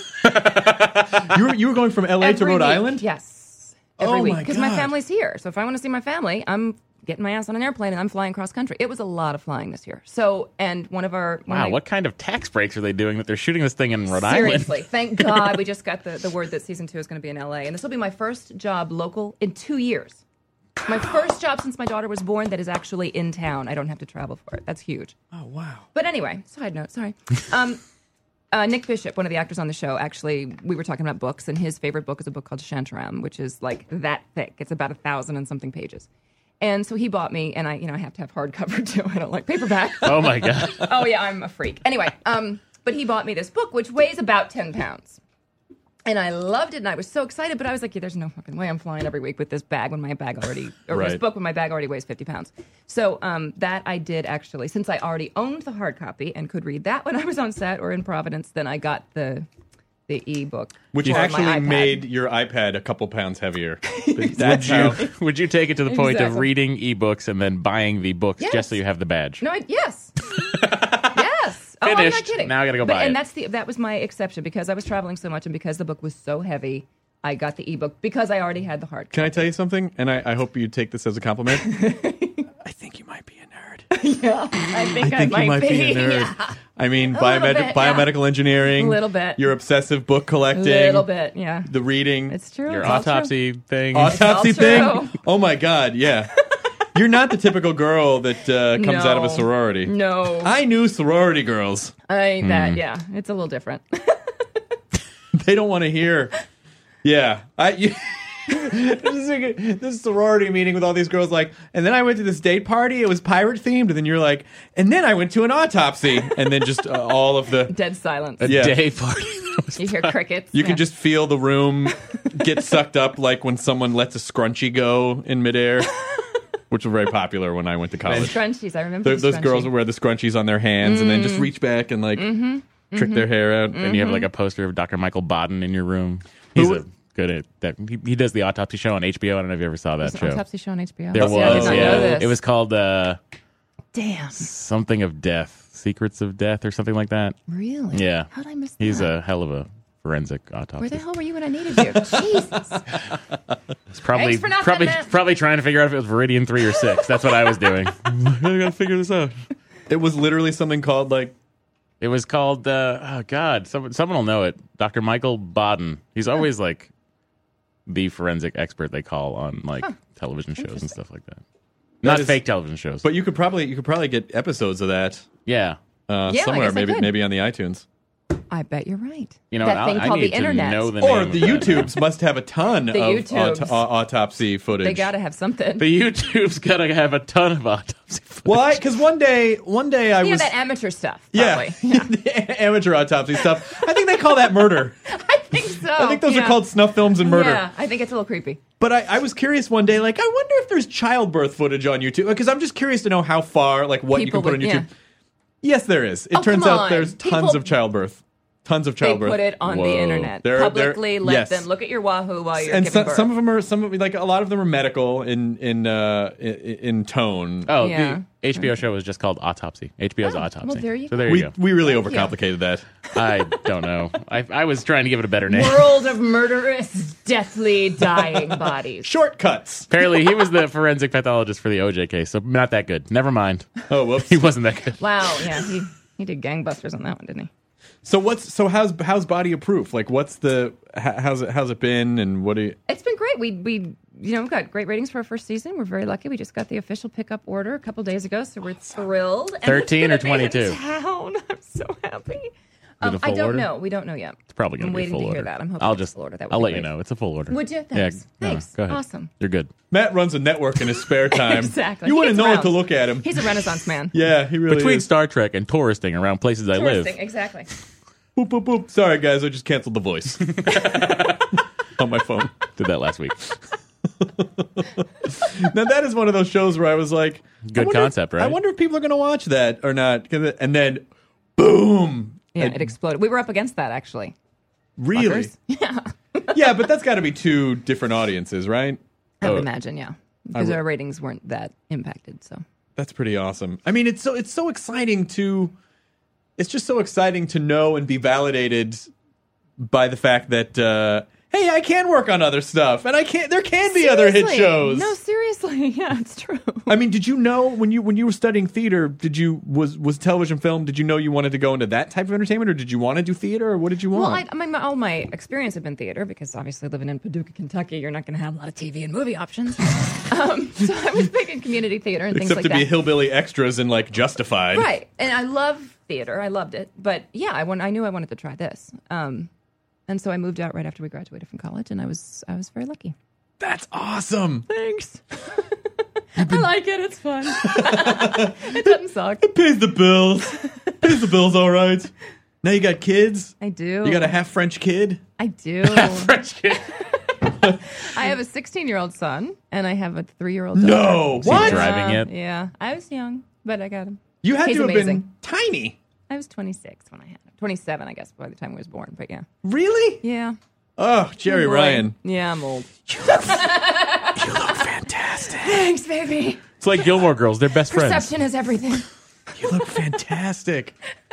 You were you were going from L A to Every Rhode week. Island? Yes. Every Oh, week my because my God. family's here. So if I want to see my family, I'm getting my ass on an airplane and I'm flying cross country. It was a lot of flying this year. So and one of our when Wow, I- what kind of tax breaks are they doing that they're shooting this thing in Rhode Seriously, Island? thank God we just got the, the word that season two is going to be in L A. And this will be my first job local in two years. My first job since my daughter was born that is actually in town. I don't have to travel for it. That's huge. Oh wow. But anyway, side note, sorry. Um, uh, Nick Bishop, one of the actors on the show, actually, we were talking about books, and his favorite book is a book called Shantaram, which is like that thick. It's about a thousand and something pages. And so he bought me, and I, you know, I have to have hardcover too. I don't like paperback. Oh my God. Oh yeah, I'm a freak. Anyway, um, but he bought me this book, which weighs about ten pounds. And I loved it, and I was so excited, but I was like, yeah, there's no fucking way I'm flying every week with this bag when my bag already, or this Right. book when my bag already weighs fifty pounds. So um, that I did actually, since I already owned the hard copy and could read that when I was on set or in Providence, then I got the the e-book. Which for my actually iPad. made your iPad a couple pounds heavier. Would That's you, how. would you take it to the point of Exactly. reading ebooks and then buying the books Yes. just so you have the badge? No, I, yes, yes. Oh, I'm not Finished. kidding. Now I gotta go but, buy and it. that's the that was my exception because I was traveling so much and because the book was so heavy. I got the ebook because I already had the hard. Can I tell you something? And I, I hope you take this as a compliment. I think you might be a nerd. Yeah, I think I, I think might, you might be, be a nerd. Yeah. I mean, A little biomed- bit, yeah. biomedical engineering. A little bit. Your obsessive book collecting. A little bit, yeah. The reading. It's true. Your it's all true. autopsy thing. autopsy It's all thing. true. Oh my God, yeah. You're not the typical girl that uh, comes out of a No. sorority. No, I knew sorority girls. I that yeah, it's a little different. They don't want to hear. Yeah, I. You, this, is like a- this sorority meeting with all these girls, like, and then I went to this date party. It was pirate themed, and then you're like, and then I went to an autopsy, and then just uh, all of the. Dead silence. a Yeah. day party. That was You hear crickets. You yeah. can just feel the room get sucked up, like when someone lets a scrunchie go in midair, which was very popular when I went to college. scrunchies. I remember Th the those girls scrunchie. would wear the scrunchies on their hands and then just reach back and like trick their hair out. And you have like a poster of Doctor Michael Baden in your room. He's Who- a good at that. He, he does the autopsy show on H B O. I don't know if you ever saw that There's an show. autopsy show on H B O. There See, I did was, not yeah. know this. It was called uh, Damn. something of death, Secrets of Death, or something like that. Really? Yeah. How did I miss that? He's a hell of a forensic Where the autopsist. hell were you when I needed you? Jesus. He's probably Thanks for nothing, probably man. probably trying to figure out if it was Viridian three or six. That's what I was doing. I gotta figure this out. It was literally something called like It was called uh, oh god, someone someone will know it. Doctor Michael Baden. He's always like the forensic expert they call on like television shows and stuff like that. Not is- fake television shows. But you could probably you could probably get episodes of that yeah. uh, Yeah, I somewhere, guess I maybe could. maybe on the iTunes. I bet you're right. You know, that I, thing I called need the internet. To know the Or name the of that. YouTubes must have a ton The of YouTubes. aut- au- autopsy footage. They got to have something. The YouTube's gotta have a ton of autopsy footage. Well, because one day, one day I yeah, was that amateur stuff. yeah, Probably. Yeah. the amateur autopsy stuff. I think they call that murder. I think so. I think those yeah. are called snuff films and murder. Yeah, I think it's a little creepy. But I, I was curious one day, like, I wonder if there's childbirth footage on YouTube. Because I'm just curious to know how far, like, what you People can put on would- YouTube. yeah. Yes, there is. It Oh, turns come out on. there's tons People- of childbirth. Tons of They childbirth. put it on Whoa. the internet They're- publicly. they're- let yes. them look at your Wahoo while you're and giving so, birth. some of them are some of like a lot of them are medical in in uh, in, in tone. Oh, Yeah. the H B O show was just called Autopsy. H B O's Oh, Autopsy. well, there you so go. there you we go. we really Thank you. overcomplicated that. I don't know. I, I was trying to give it a better name. World of murderous, deathly, dying bodies. Shortcuts. Apparently, he was the forensic pathologist for the O J case, so not that good. Never mind. Oh, whoops. He wasn't that good. Wow, yeah, he, he did gangbusters on that one, didn't he? So what's so how's how's Body of Proof? Like, what's the how- how's it how's it been and what do you? It's been great. We we you know we got great ratings for our first season. We're very lucky. We just got the official pickup order a couple days ago, so we're thrilled. And thirteen it's or gonna be in twenty-two? town. I'm so happy. a Um, I full don't order? know. We don't know yet. It's probably going I'm to be a waiting full to hear order. that. I'm hoping I'll it's a just full order. That would I'll be let you great. know. It's a full order. Would you? Yeah, Thanks. no, Thanks. go ahead. Awesome. You're good. Matt runs a network in his spare time. Exactly. You He wouldn't gets know it to around. look at him. He's a Renaissance man. Yeah, he really Between is. Star Trek and touristing around places I live. Touristing, exactly. Boop, boop, boop. Sorry, guys, I just canceled the voice on my phone. Did that last week. Now that is one of those shows where I was like, Good I wonder- concept, right? I wonder if people are going to watch that or not. 'Cause it- And then, boom! Yeah, It- it exploded. We were up against that actually. really? Fuckers. Yeah. Yeah, but that's got to be two different audiences, right? I would Oh. imagine, yeah, because would- our ratings weren't that impacted. So That's pretty awesome. I mean, it's so it's so exciting to. It's just so exciting to know and be validated by the fact that uh, hey, I can work on other stuff, and I can. There can be other hit Seriously. shows. No, seriously, yeah, it's true. I mean, did you know when you when you were studying theater? Did you was was television film? Did you know you wanted to go into that type of entertainment, or did you want to do theater, or what did you want? Well, I, I mean, my, all my experience have been theater because obviously living in Paducah, Kentucky, you're not going to have a lot of T V and movie options. um, so I was big in community theater and things Except like to that. be hillbilly extras and like Justified. Right, and I love theater. I loved it, but yeah, I want, I knew I wanted to try this, um, and so I moved out right after we graduated from college, and I was I was very lucky. That's awesome. Thanks. I like it. It's fun. It doesn't suck. Pays the bills. Pays the bills all right. Now you got kids. I do. You got a half French kid. I do. French kid. I have a sixteen-year-old son, and I have a three-year-old daughter. No, Is he what? driving Uh, it? Yeah, I was young, but I got him. You had He's to have amazing. been tiny. I was twenty-six when I had him. twenty-seven, I guess, by the time he was born. But yeah, Really? yeah. Oh, Jerry Boy. Ryan. Yeah, I'm old. You look fantastic. Thanks, baby. It's like Gilmore Girls. They're best friends. Perception is everything. You look fantastic.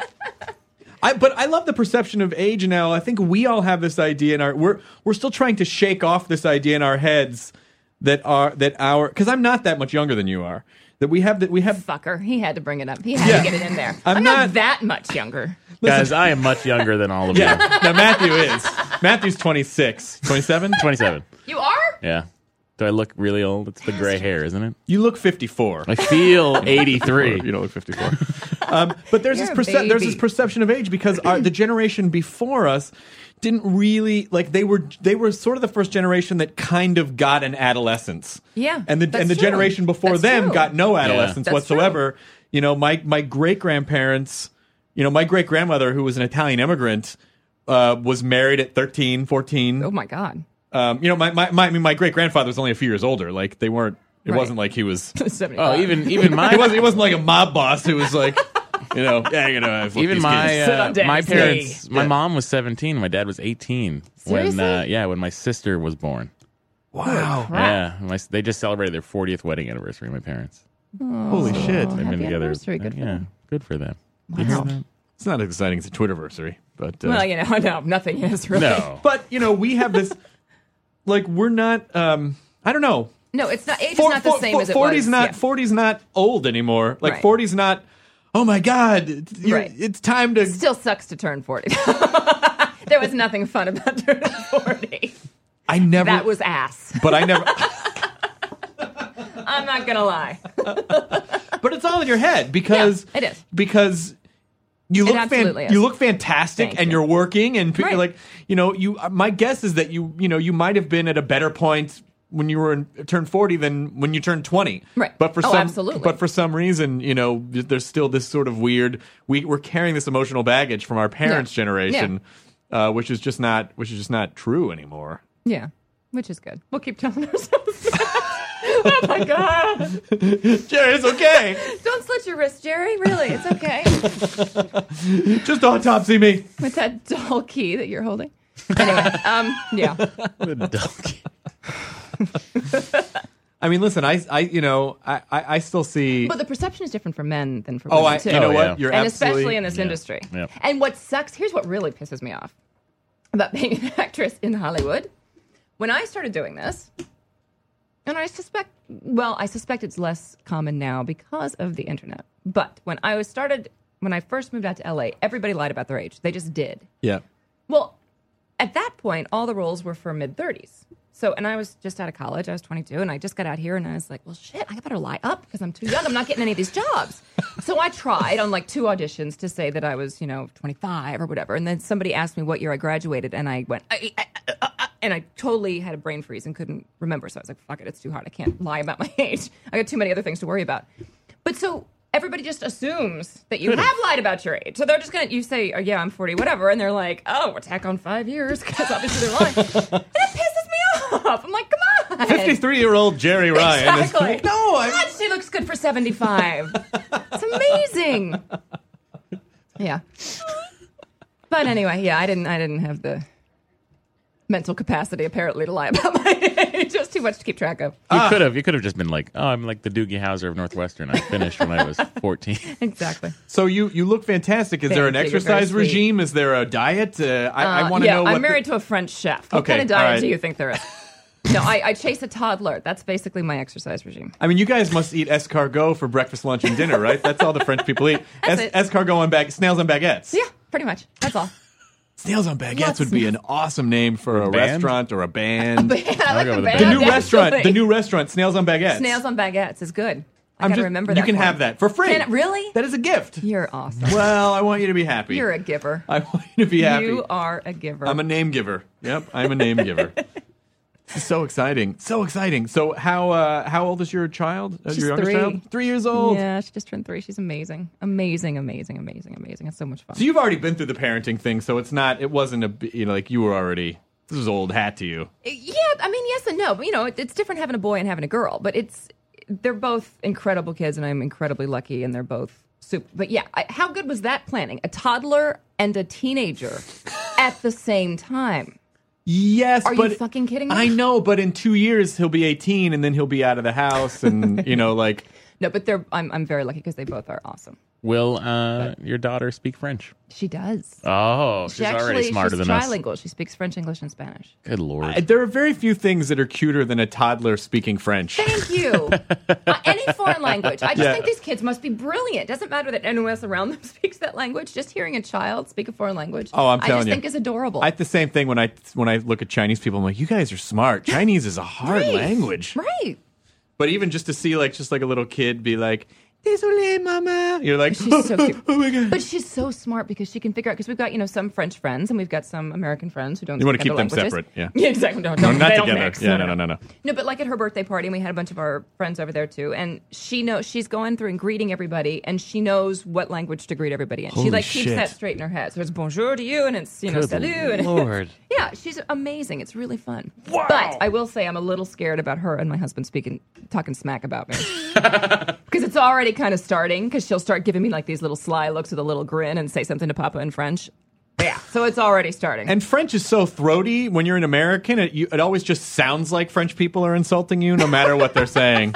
I, but I love the perception of age now. I think we all have this idea in our we're we're still trying to shake off this idea in our heads that are that our because I'm not that much younger than you are. That we have that we have Fucker. He had to bring it up. He had Yeah. to get it in there. I'm I'm, not- not, that much younger. Guys, I am much younger than all of yeah. you. Now Matthew is Matthew's twenty-six, twenty-seven. twenty-seven. You are? Yeah. Do I look really old? It's the gray hair, isn't it? You look fifty-four. I feel eighty-three. You don't look fifty-four. um, but there's You're this a perce- there's this baby. perception of age because our, the generation before us didn't really like they were they were sort of the first generation that kind of got an adolescence. Yeah, and the that's and the true. generation before That's them true. got no adolescence That's whatsoever. You know, my my great grandparents, you know, my great grandmother who was an Italian immigrant uh, was married at thirteen, fourteen. Oh, my God. Um, you know, my my my, I mean, my great grandfather was only a few years older. Like they weren't. It Right. wasn't like he was. seventy-five. Oh, even even my He wasn't. He wasn't like a mob boss who was like, you know, yeah, you know, fuck even these my kids. Sit on uh, dad's my knee. parents. My Yeah. mom was seventeen. My dad was eighteen when Seriously? uh, yeah when my sister was born. Wow, Yeah, my, they just celebrated their fortieth wedding anniversary. My parents. holy shit! They've Happy been together. anniversary. Good for yeah, them. good for them. You hear that? It's not as exciting as a Twitterversary, but uh, Well, you know, no, nothing is really. No. but you know, we have this. Like we're not. Um, I don't know. No, it's not. Age For- is not the for- same for- as it forty's was. not yeah. forty's not old anymore. Like Right. forty's not. Oh my God! you're- Right. It's time to. Still sucks to turn forty. There was nothing fun about turning forty. I never. That was ass. But I never. I'm not gonna lie. But it's all in your head because Yeah, it is. because You It look fan- absolutely is. you look fantastic, Thank and you. you're working, and people Right. like you know you. My guess is that you you know you might have been at a better point when you were in, turned forty than when you turned twenty. Right. But for Oh, some absolutely. but for some reason, you know, there's still this sort of weird. We we're carrying this emotional baggage from our parents' Yeah. generation, uh, which is just not which is just not true anymore. Yeah, which is good. We'll keep telling ourselves that. Oh my God. Jerry, it's okay. Don't slit your wrist, Jerry. Really, it's okay. Just autopsy me. With that dull key that you're holding. Anyway, um, yeah. I mean, listen, I, I, you know, I, I, I still see. But the perception is different for men than for Oh, women, I, too. you know Oh, what? yeah. You're and absolutely. especially in this Yeah. industry. Yep. And what sucks, here's what really pisses me off about being an actress in Hollywood. When I started doing this, and I suspect, well, I suspect it's less common now because of the internet. But when I was started, when I first moved out to L A, everybody lied about their age. They just did. Yeah. Well, at that point, all the roles were for mid-thirties. So, and I was just out of college. I was twenty-two, and I just got out here, and I was like, well, shit, I better lie up because I'm too young. I'm not getting any of these jobs. So I tried on like two auditions to say that I was, you know, twenty-five or whatever. And then somebody asked me what year I graduated, and I went, I, I, I, I, and I totally had a brain freeze and couldn't remember. So I was like, fuck it, it's too hard. I can't lie about my age. I got too many other things to worry about. But so everybody just assumes that you have lied about your age. So they're just going to, you say, oh, yeah, I'm forty, whatever. And they're like, oh, we're tack on five years because obviously they're lying. And it pisses me off. I'm like, come on. fifty-three-year-old Jerry Ryan. is Exactly. like, no, I. God, she looks good for seventy-five. It's amazing. Yeah. But anyway, yeah, I didn't I didn't have the mental capacity apparently to lie about my age. Just too much to keep track of. You could have. You could have just been like, "Oh, I'm like the Doogie Howser of Northwestern. I finished when I was fourteen." Exactly. So you you look fantastic. Is there an Thank you. You're very exercise sweet. regime? Is there a diet? Uh, I, I Uh, want to yeah, know. What I'm married the, to a French chef. What Okay, kind of all diet right. do you think there is? No, I, I chase a toddler. That's basically my exercise regime. I mean, you guys must eat escargot for breakfast, lunch, and dinner, right? That's all the French people eat. That's Es- it. escargot on bag, snails on baguettes. Yeah, pretty much. That's all. Snails on baguettes Lots would be an awesome name for a, band? restaurant or a band. Band, I like go the with the band. band. The new restaurant, actually. the new restaurant, Snails on Baguettes. Snails on baguettes is good. I I'm gotta just- remember You that. can one. have that for free. Can it really? That is a gift. You're awesome. Well, I want you to be happy. You're a giver. I want you to be happy. You are a giver. I'm a name giver. Yep, I'm a name giver. This is so exciting. So exciting. So how uh, how old is your child? Uh, She's your youngest three. child? Three years old. Yeah, she just turned three. She's amazing. Amazing, amazing, amazing, amazing. It's so much fun. So you've already been through the parenting thing, so it's not it wasn't a b- you know like you were already this is old hat to you. Yeah, I mean, yes and no. But, you know, it, it's different having a boy and having a girl. But it's they're both incredible kids, and I'm incredibly lucky, and they're both super. But yeah, I, how good was that planning? A toddler and a teenager at the same time. Yes, Are you but fucking kidding me? I know, but in two years he'll be eighteen, and then he'll be out of the house, and you know, like No, but they're I'm I'm very lucky because they both are awesome. Will uh, your daughter speak French? She does. Oh, she's She actually, already smarter she's than us. trilingual. She speaks French, English, and Spanish. Good lord. I- there are very few things that are cuter than a toddler speaking French. Thank you. uh, any foreign language. I just Yeah. think these kids must be brilliant. Doesn't matter that anyone else around them speaks that language. Just hearing a child speak a foreign language. Oh, I'm I telling just you. think is adorable. I the same thing when I when I look at Chinese people. I'm like, you guys are smart. Chinese is a hard Right. language. Right. But even just to see like just like a little kid be like, "Désolé, mama," you're like, She's so cute. "Oh my god!" But she's so smart because she can figure out, because we've got, you know, some French friends and we've got some American friends who don't You wanna speak keep other them languages. separate, yeah. Yeah, exactly. No, No, don't, not they don't together. mix. Yeah, no, no, no, no. No, but like at her birthday party, and we had a bunch of our friends over there too, and she knows, she's going through and greeting everybody, and she knows what language to greet everybody in. Holy she like keeps shit. that straight in her head. So it's bonjour to you, and it's, you know, Good salut. And lord. yeah, she's amazing. It's really fun. But I will say I'm a little scared about her and my husband speaking, talking smack about me. Because it's already kind of starting, because she'll start giving me like these little sly looks with a little grin and say something to Papa in French. Yeah, so it's already starting. And French is so throaty when you're an American. It, you, it always just sounds like French people are insulting you, no matter what they're saying.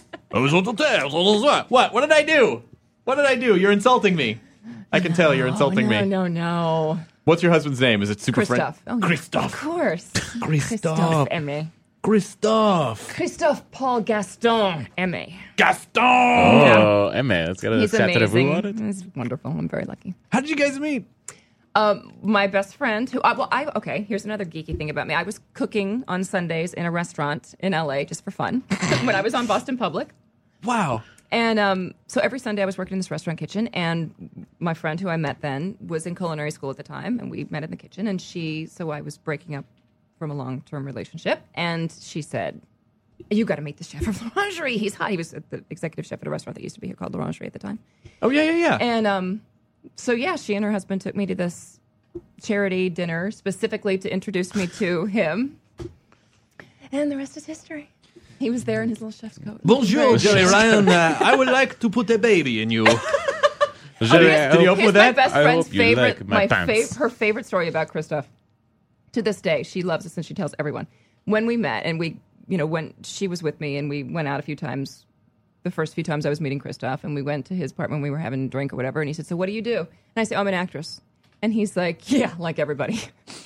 What? What did I do? What did I do? You're insulting me. I can tell you're insulting oh, no, me. No, no, What's your husband's name? Is it super Christophe. French? Oh, yeah. Christophe. Of course. Christophe. Christophe Aimé. Christophe. Christophe Paul Gaston Aimé. Gaston. Oh, Emma, it's got a He's Sat de Vous on it. amazing. He's wonderful. I'm very lucky. How did you guys meet? Um, my best friend, who, I, well, I, okay, here's another geeky thing about me. I was cooking on Sundays in a restaurant in L A just for fun when I was on Boston Public. Wow. And um, so every Sunday I was working in this restaurant kitchen, and my friend who I met then was in culinary school at the time, and we met in the kitchen. And she, so I was breaking up from a long-term relationship, and she said, "You got to meet the chef of L'Orangerie. He's hot." He was the executive chef at a restaurant that used to be here called L'Orangerie at the time. Oh yeah, yeah, yeah. And um, so yeah, she and her husband took me to this charity dinner specifically to introduce me to him, and the rest is history. He was there in his little chef's coat. Bonjour, Jerry Ryan. Uh, I would like to put a baby in you. Did Did he open Here's with my that? best I friend's hope you favorite, like my my pants. fav- her favorite story about Christoph. To this day, she loves us and she tells everyone. When we met, and we, you know, when she was with me, and we went out a few times. The first few times I was meeting Christoph, and we went to his apartment. We were having a drink or whatever, and he said, "So what do you do?" And I said, "I'm an actress." And he's like, "Yeah, like everybody."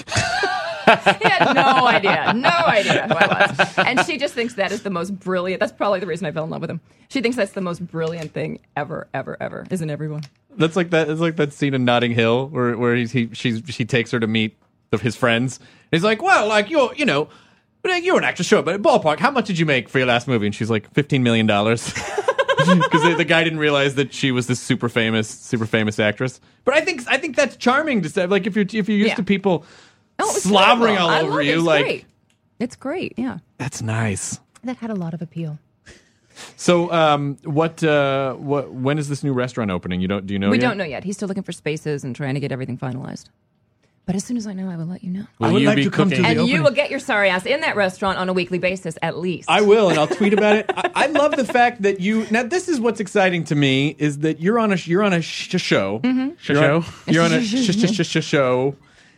He had no idea, no idea who I was. And she just thinks that is the most brilliant. That's probably the reason I fell in love with him. She thinks that's the most brilliant thing ever, ever, ever. Isn't everyone? That's like that. It's like that scene in Notting Hill where where he's, he she's she takes her to meet the, his friends. He's like, "Well, like you're you know, you're an actress, sure, but ballpark, how much did you make for your last movie?" And she's like, fifteen million dollars. Because the, the guy didn't realize that she was this super famous, super famous actress. But I think I think that's charming to say. Like if you're if you're used Yeah. to people Oh, it's slobbering wonderful. all I over love it. you, It's like great. It's great. Yeah, that's nice. that had a lot of appeal. So, um, what, uh, what, when is this new restaurant opening? You don't, do you know? We yet? don't know yet. He's still looking for spaces and trying to get everything finalized. But as soon as I know, I will let you know. Will I would you like be to come to cooking? the And you opening. will get your sorry ass in that restaurant on a weekly basis, at least. I will, and I'll tweet about it. I, I love the fact that you. Now, this is what's exciting to me is that you're on a you're on a sh- show. Mm-hmm. You're on, Show? you're on a sh- sh- sh- sh- show,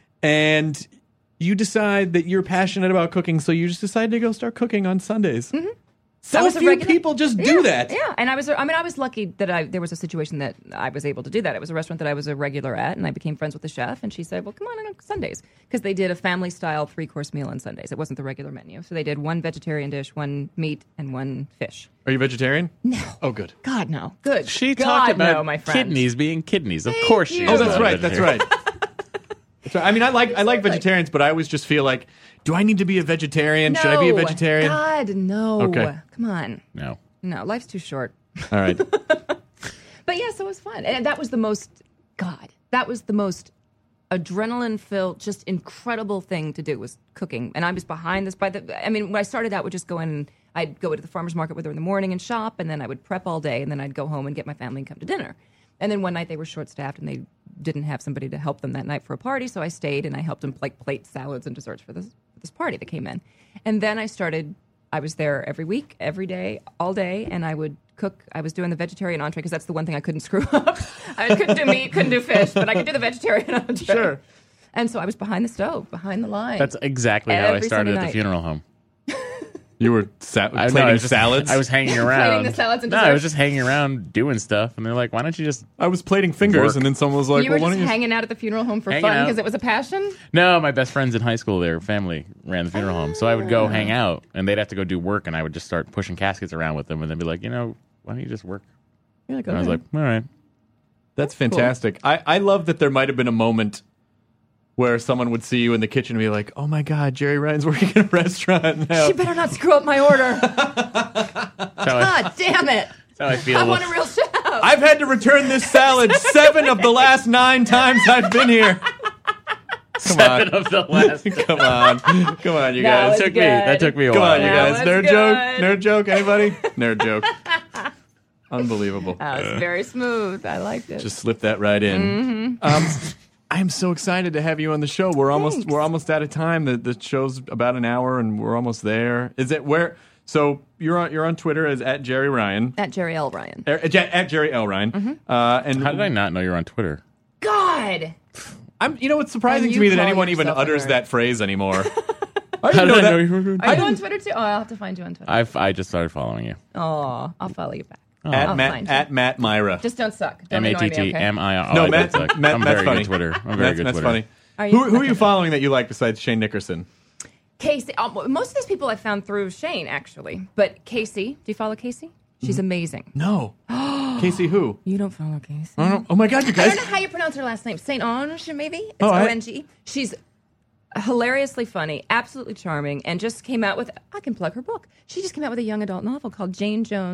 and you decide that you're passionate about cooking, so you just decide to go start cooking on Sundays. I So was a few regular- people just do Yeah, that. Yeah, and I was. I mean, I was lucky that I there was a situation that I was able to do that. It was a restaurant that I was a regular at, and I became friends with the chef. And she said, "Well, come on on Sundays," because they did a family style three course meal on Sundays. It wasn't the regular menu, so they did one vegetarian dish, one meat, and one fish. Are you vegetarian? No. Oh, good. God no. Good. She God, talked about no, my friend. kidneys being kidneys. Of course she you. is. Oh, that's not right. That's vegetarian. right. That's right. I mean, I like I like vegetarians, but I always just feel like, do I need to be a vegetarian? No. Should I be a vegetarian? God no. Okay. Come on. No. No, life's too short. All right. But yes, it was fun. And that was the most, God, that was the most adrenaline-filled, just incredible thing to do was cooking. And I was behind this by the, I mean, when I started out, I would just go in and I'd go to the farmer's market with her in the morning and shop, and then I would prep all day, and then I'd go home and get my family and come to dinner. And then one night they were short-staffed and they didn't have somebody to help them that night for a party, so I stayed and I helped them like plate salads and desserts for this, for this party that came in. And then I started, I was there every week, every day, all day, and I would cook. I was doing the vegetarian entree because that's the one thing I couldn't screw up. I couldn't do meat, couldn't do fish, but I could do the vegetarian entree. Sure. And so I was behind the stove, behind the line. That's exactly how I Every started Sunday at the night. funeral home. You were sa- I, plating no, I was just, salads. I was hanging around. Plating the salads and no, I was desserts. just hanging around doing stuff, and they're like, "Why don't you just?" I was plating fingers, Work. and then someone was like, you were "Well, why just don't you?" hanging out at the funeral home for Hanging fun out. because it was a passion? No, my best friends in high school, their family ran the funeral home, so I would go hang out, and they'd have to go do work, and I would just start pushing caskets around with them, and they'd be like, "You know, why don't you just work?" You're like, And I was okay. like, "All right." That's fantastic. I, I love that there might have been a moment where someone would see you in the kitchen and be like, "Oh my God, Jerry Ryan's working in a restaurant now." She better not screw up my order. That's how I, God damn it. that's how I feel. I want a real chef. I've had to return this salad seven of the last nine times I've been here. Come Seven on. of the last. Come on. Come on, you That guys. was That took me. good. That took me a Come while. on, you That guys. was Nerd good. joke? Nerd joke? Anybody? Nerd joke. Unbelievable. That was very smooth. I liked it. Just slip that right in. Mm-hmm. Um, I am so excited to have you on the show. We're almost Thanks. we're almost out of time. The the show's about an hour, and we're almost there. Is it where? So you're on you're on Twitter as at Jerry Ryan, At Jerry L. Ryan. Er, at, at Jerry L Ryan. Mm-hmm. Uh, and How did I not know you're on Twitter? God. I'm, you know, it's surprising And to you me that call anyone even yourself a utters nerd. that phrase anymore. How I didn't did I that. know you were? Are you on Twitter too? Oh, I'll have to find you on Twitter. I I just started following you. Oh, I'll follow you back. At I'll Matt find you. at Matt Myra. Just don't suck. Don't M A annoy T me, T okay? M I R. No, Oh, I Matt, did suck. Matt, I'm Matt's very funny. good Twitter. I'm very Matt's, good Matt's Twitter. funny. Are you? Who, who are you Okay. following that you like besides Shane Nickerson? Casey. Um, most of these people I found through Shane, actually. But Casey, do you follow Casey? She's Mm-hmm. amazing. No. Casey who? You don't follow Casey. I don't, oh my God, you I guys. don't know how you pronounce her last name. Saint Onge, maybe? It's Oh, I- O N G. She's hilariously funny, absolutely charming, and just came out with, I can plug her book. She just came out with a young adult novel called Jane Jones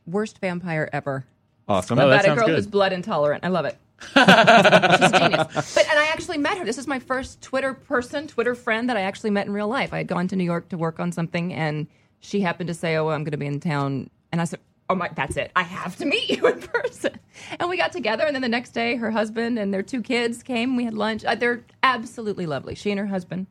worst vampire ever. Awesome. Oh, that About a sounds girl good. who's blood intolerant. I love it. She's a genius. But and I actually met her. This is my first Twitter person, Twitter friend that I actually met in real life. I had gone to New York to work on something, and she happened to say, "Oh, I'm going to be in town," and I said, "Oh my, that's it. I have to meet you in person." And we got together, and then the next day, her husband and their two kids came. We had lunch. Uh, they're absolutely lovely. She and her husband.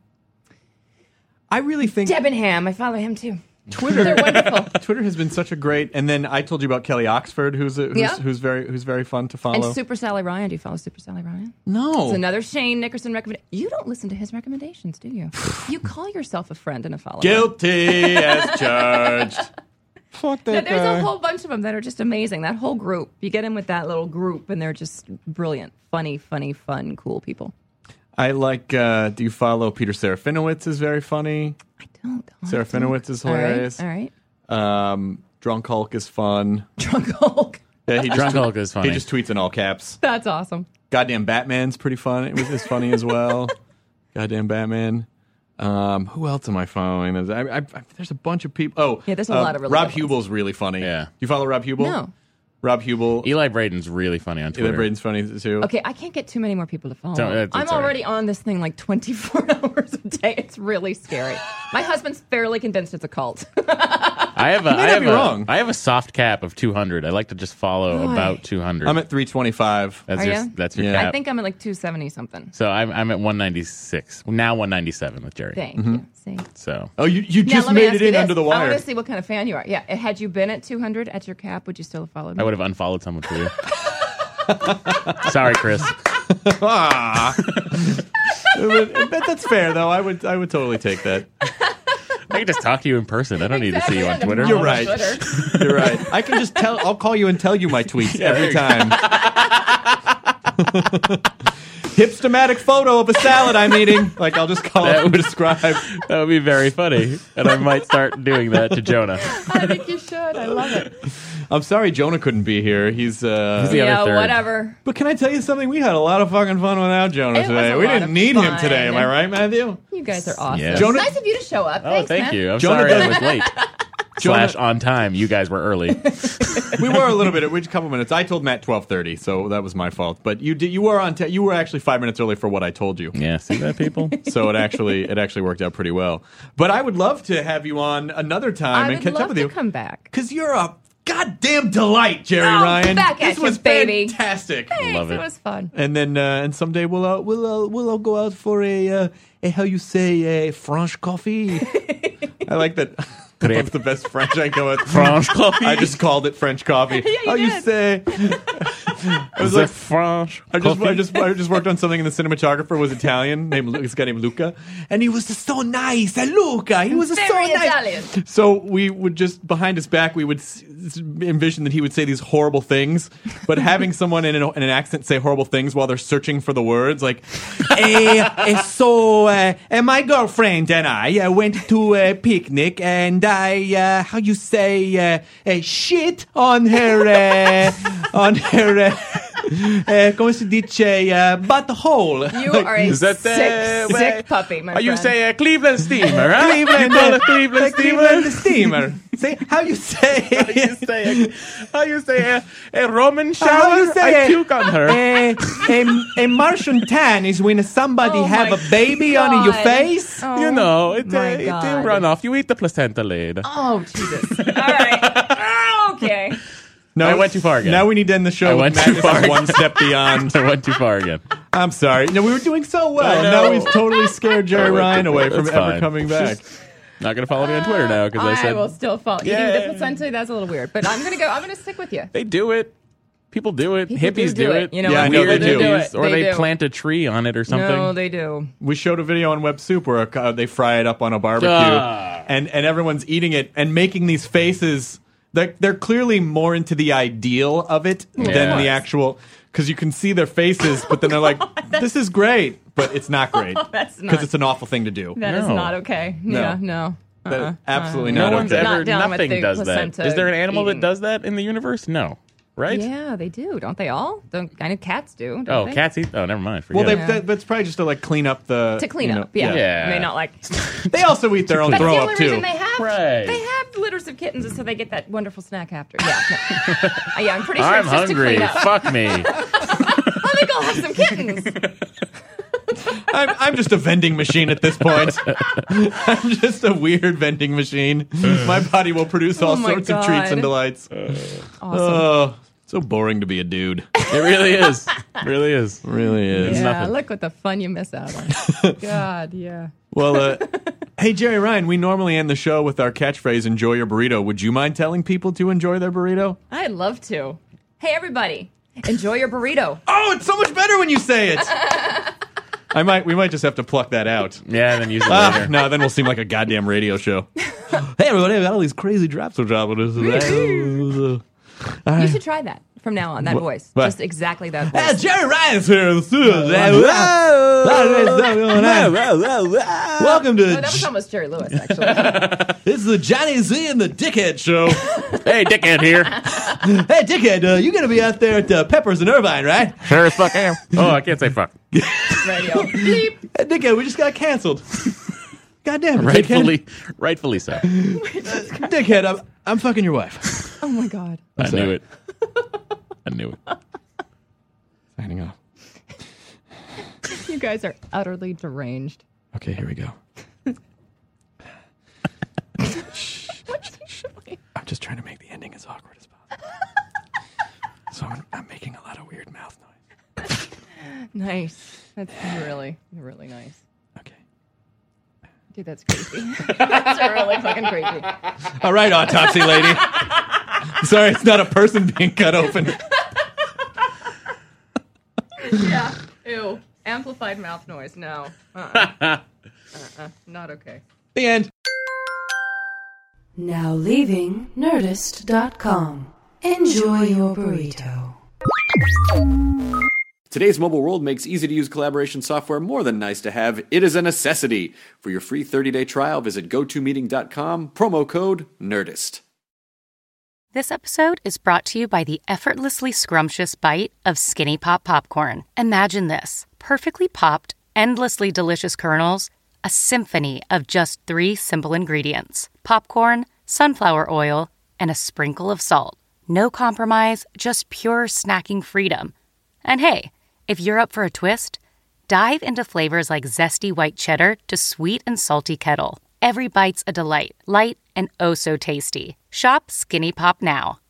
I really think Debenham. I follow him too. Twitter. They're wonderful. Twitter has been such a great. And then I told you about Kelly Oxford, who's a, who's, Yeah. who's very who's very fun to follow. And Super Sally Ryan. Do you follow Super Sally Ryan? no, It's another Shane Nickerson recommendation. You don't listen to his recommendations, do you? You call yourself a friend and a follower. guilty as charged. Fuck No, that there's guy. a whole bunch of them that are just amazing. That whole group. You get in with that little group, and they're just brilliant, funny, funny, fun, cool people. I like. Uh, do you follow Peter Serafinowicz? Is very funny. I don't. Oh, Serafinowicz is All right, hilarious. all right. Um, Drunk Hulk is fun. Drunk Hulk. Yeah, he just Drunk Hulk is funny. He just tweets in all caps. That's awesome. Goddamn Batman's pretty fun. It was is funny as well. Goddamn Batman. Um, who else am I following? There's, I, I, I, there's a bunch of people. Oh, Yeah, there's a uh, lot of really Rob good ones. Hubel's really funny. Yeah. Do you follow Rob Hubel? No. Rob Hubel. Eli Braden's really funny on Twitter. Eli Braden's funny too. Okay, I can't get too many more people to follow. Don't- that's- I'm that's all right. already on this thing like twenty-four hours a day. It's really scary. My husband's fairly convinced it's a cult. I have a, may I not have be a, wrong. I have a soft cap of two hundred. I like to just follow Boy. about two hundred. I'm at three twenty-five. that's Are your, ya? that's your Yeah. cap. I think I'm at like two seventy something. So I'm I'm at one ninety-six. Now one ninety-seven with Jerry. Thank you. See. So Oh, you, you Now, just let me made ask it you in this. under the I wire. want to see what kind of fan you are. Yeah, had you been at two hundred at your cap, would you still have followed me? I would have unfollowed someone for you. Sorry, Chris. Ah. but, but that's fair though. I would I would totally take that. I can just talk to you in person. I don't need to see you on Exactly. Twitter. You're On right. Twitter. You're right. I can just tell. I'll call you and tell you my tweets every time. Hipstamatic photo of a salad I'm eating. Like I'll just call it and describe. That would be very funny, and I might start doing that to Jonah. I think you should. I love it. I'm sorry Jonah couldn't be here. He's uh. He's the Yeah, other third. whatever. But can I tell you something? We had a lot of fucking fun without Jonah It was today. a We lot didn't of need him fun. today. Am I right, Matthew? You guys are awesome. Yeah. Jonah- Nice of you to show up. Oh, Thanks, thank man. you. I'm Jonah sorry I doesn't- was late. Jonah- Slash on time. You guys were early. We were a little bit. We just a couple minutes. I told Matt twelve thirty, so that was my fault. But you did. You were on. T- you were actually five minutes early for what I told you. Yeah, see that, people? So it actually it actually worked out pretty well. But I would love to have you on another time I and would catch love up with to you come back. because you're a goddamn delight, Jerry Oh, Ryan. back at this you, was baby. fantastic. Thanks, Love it. It was fun. And then uh, and someday we'll uh, we'll uh, we'll all go out for a, uh, a how you say a French coffee. I like that. That's the best French I go with. French coffee. I just called it French coffee. Yeah, you how you did. say? I was The like, French I just, coffee. I just, I just worked on something, and the cinematographer was Italian. Named Lu- this guy named Luca, and he was so nice. Uh, Luca, he was so Very nice. Italian. So we would just behind his back, we would s- s- envision that he would say these horrible things, but having someone in an, in an accent say horrible things while they're searching for the words, like, eh, eh, so uh, eh, my girlfriend and I uh, went to a picnic, and I, uh, how you say, uh, uh, shit on her, uh, on her. Uh, uh, come si dice, uh, butthole. You are a Is that sick, the way- sick puppy, my Oh, you friend. say a Cleveland steamer, huh? Cleveland, You call it uh, Cleveland uh, steamer? Cleveland steamer. Say how you say? How you say a, how you say a, a Roman shower? How you say I it? puke on her. A, a, a Martian tan is when somebody Oh have my a baby on your God. face. Oh, you know, it, uh, my it will God. run off. You eat the placenta later. Oh, Jesus. All right. Okay. No, I went too far again. Now we need to end the show I with went Matt too is far. one step beyond. I went too far again. I'm sorry. No, we were doing so well. I Now know. we've totally scared Jerry I went Ryan too away far. from That's ever fine. coming back. Not gonna follow me on Twitter now because I I said will still follow. Eating Yeah. the placenta, that's a little weird. But I'm going to go. I'm going to stick with you. they do it. People do it. People Hippies do do it. You know Yeah, what? I know Weird they do. hippies. do it. Or They they, do. plant a tree on it or something. No, they do. We showed a video on Web Soup where uh, they fry it up on a barbecue, Ah. and and everyone's eating it and making these faces. They're, they're clearly more into the ideal of it than Yeah. the actual, because you can see their faces, but then they're like, "This is great," but it's not great That's not- because it's an awful thing to do. That is No. not okay. No. Yeah, no. That- Uh-uh. absolutely no not one's okay. ever. Not down with Nothing the does that. placenta Is there an animal eating. that does that in the universe? No. Right? Yeah, they do. Don't they all? Don't kind of cats do? Don't Oh, they? cats eat. Oh, never mind. Well, Forget they, it. that, that's probably just to like clean up the To clean you know, up. Yeah. Yeah. I mean, not like. They also eat their own That's throw the up only too. reason they have. Right. They have litters of of kittens so they get that wonderful snack after. Yeah, no. uh, yeah, I'm pretty sure I'm it's just hungry. to clean up. Fuck me. I think I'll have some kittens. I'm, I'm just a vending machine at this point. I'm just a weird vending machine. My body will produce all Oh my sorts of treats and God. delights. Awesome. Oh, so boring to be a dude. It really is. It really is. Really is. yeah, nothing. look what the fun you miss out on. God, yeah. Well, uh, hey, Jerry Ryan, we normally end the show with our catchphrase, enjoy your burrito. Would you mind telling people to enjoy their burrito? I'd love to. Hey, everybody, enjoy your burrito. Oh, it's so much better when you say it. I might. We might just have to pluck that out. Yeah, and then use it Ah, later. no, then we'll seem like a goddamn radio show. Hey, everybody, I got all these crazy drops we're dropping. You should try that from now on, that voice. what? Just exactly that Hey, voice. Jerry Ryan's here in the studio. Welcome Oh, to that was almost Jerry Lewis, actually. this is the Johnny Z and the Dickhead Show. Hey, dickhead here. Hey, Dickhead, uh, you gonna be out there at uh, Peppers and Irvine, right? Sure as fuck am. Oh, I can't say fuck. Radio. Beep. Hey, Dickhead, we just got canceled. Goddamn, it, Rightfully, rightfully so. Dickhead. Dickhead, I'm, I'm fucking your wife. Oh, my God. I knew it. I knew it. Signing off. You guys are utterly deranged. Okay, here we go. I'm just trying to make the ending as awkward as possible. So I'm, I'm making a lot of weird mouth noise. Nice. That's really, really nice. Okay. Dude, that's creepy. That's really fucking creepy. All right, autopsy lady. Sorry, it's not a person being cut open. Yeah. Ew. Amplified mouth noise. No. Uh-uh. uh-uh. Not okay. The end. Now leaving Nerdist dot com. Enjoy your burrito. Today's mobile world makes easy-to-use collaboration software more than nice to have. It is a necessity. For your free thirty-day trial, visit go to meeting dot com, promo code NERDIST. This episode is brought to you by the effortlessly scrumptious bite of Skinny Pop Popcorn. Imagine this. Perfectly popped, endlessly delicious kernels, a symphony of just three simple ingredients. Popcorn, sunflower oil, and a sprinkle of salt. No compromise, just pure snacking freedom. And hey, if you're up for a twist, dive into flavors like zesty white cheddar to sweet and salty kettle. Every bite's a delight, light and oh so tasty. Shop Skinny Pop now.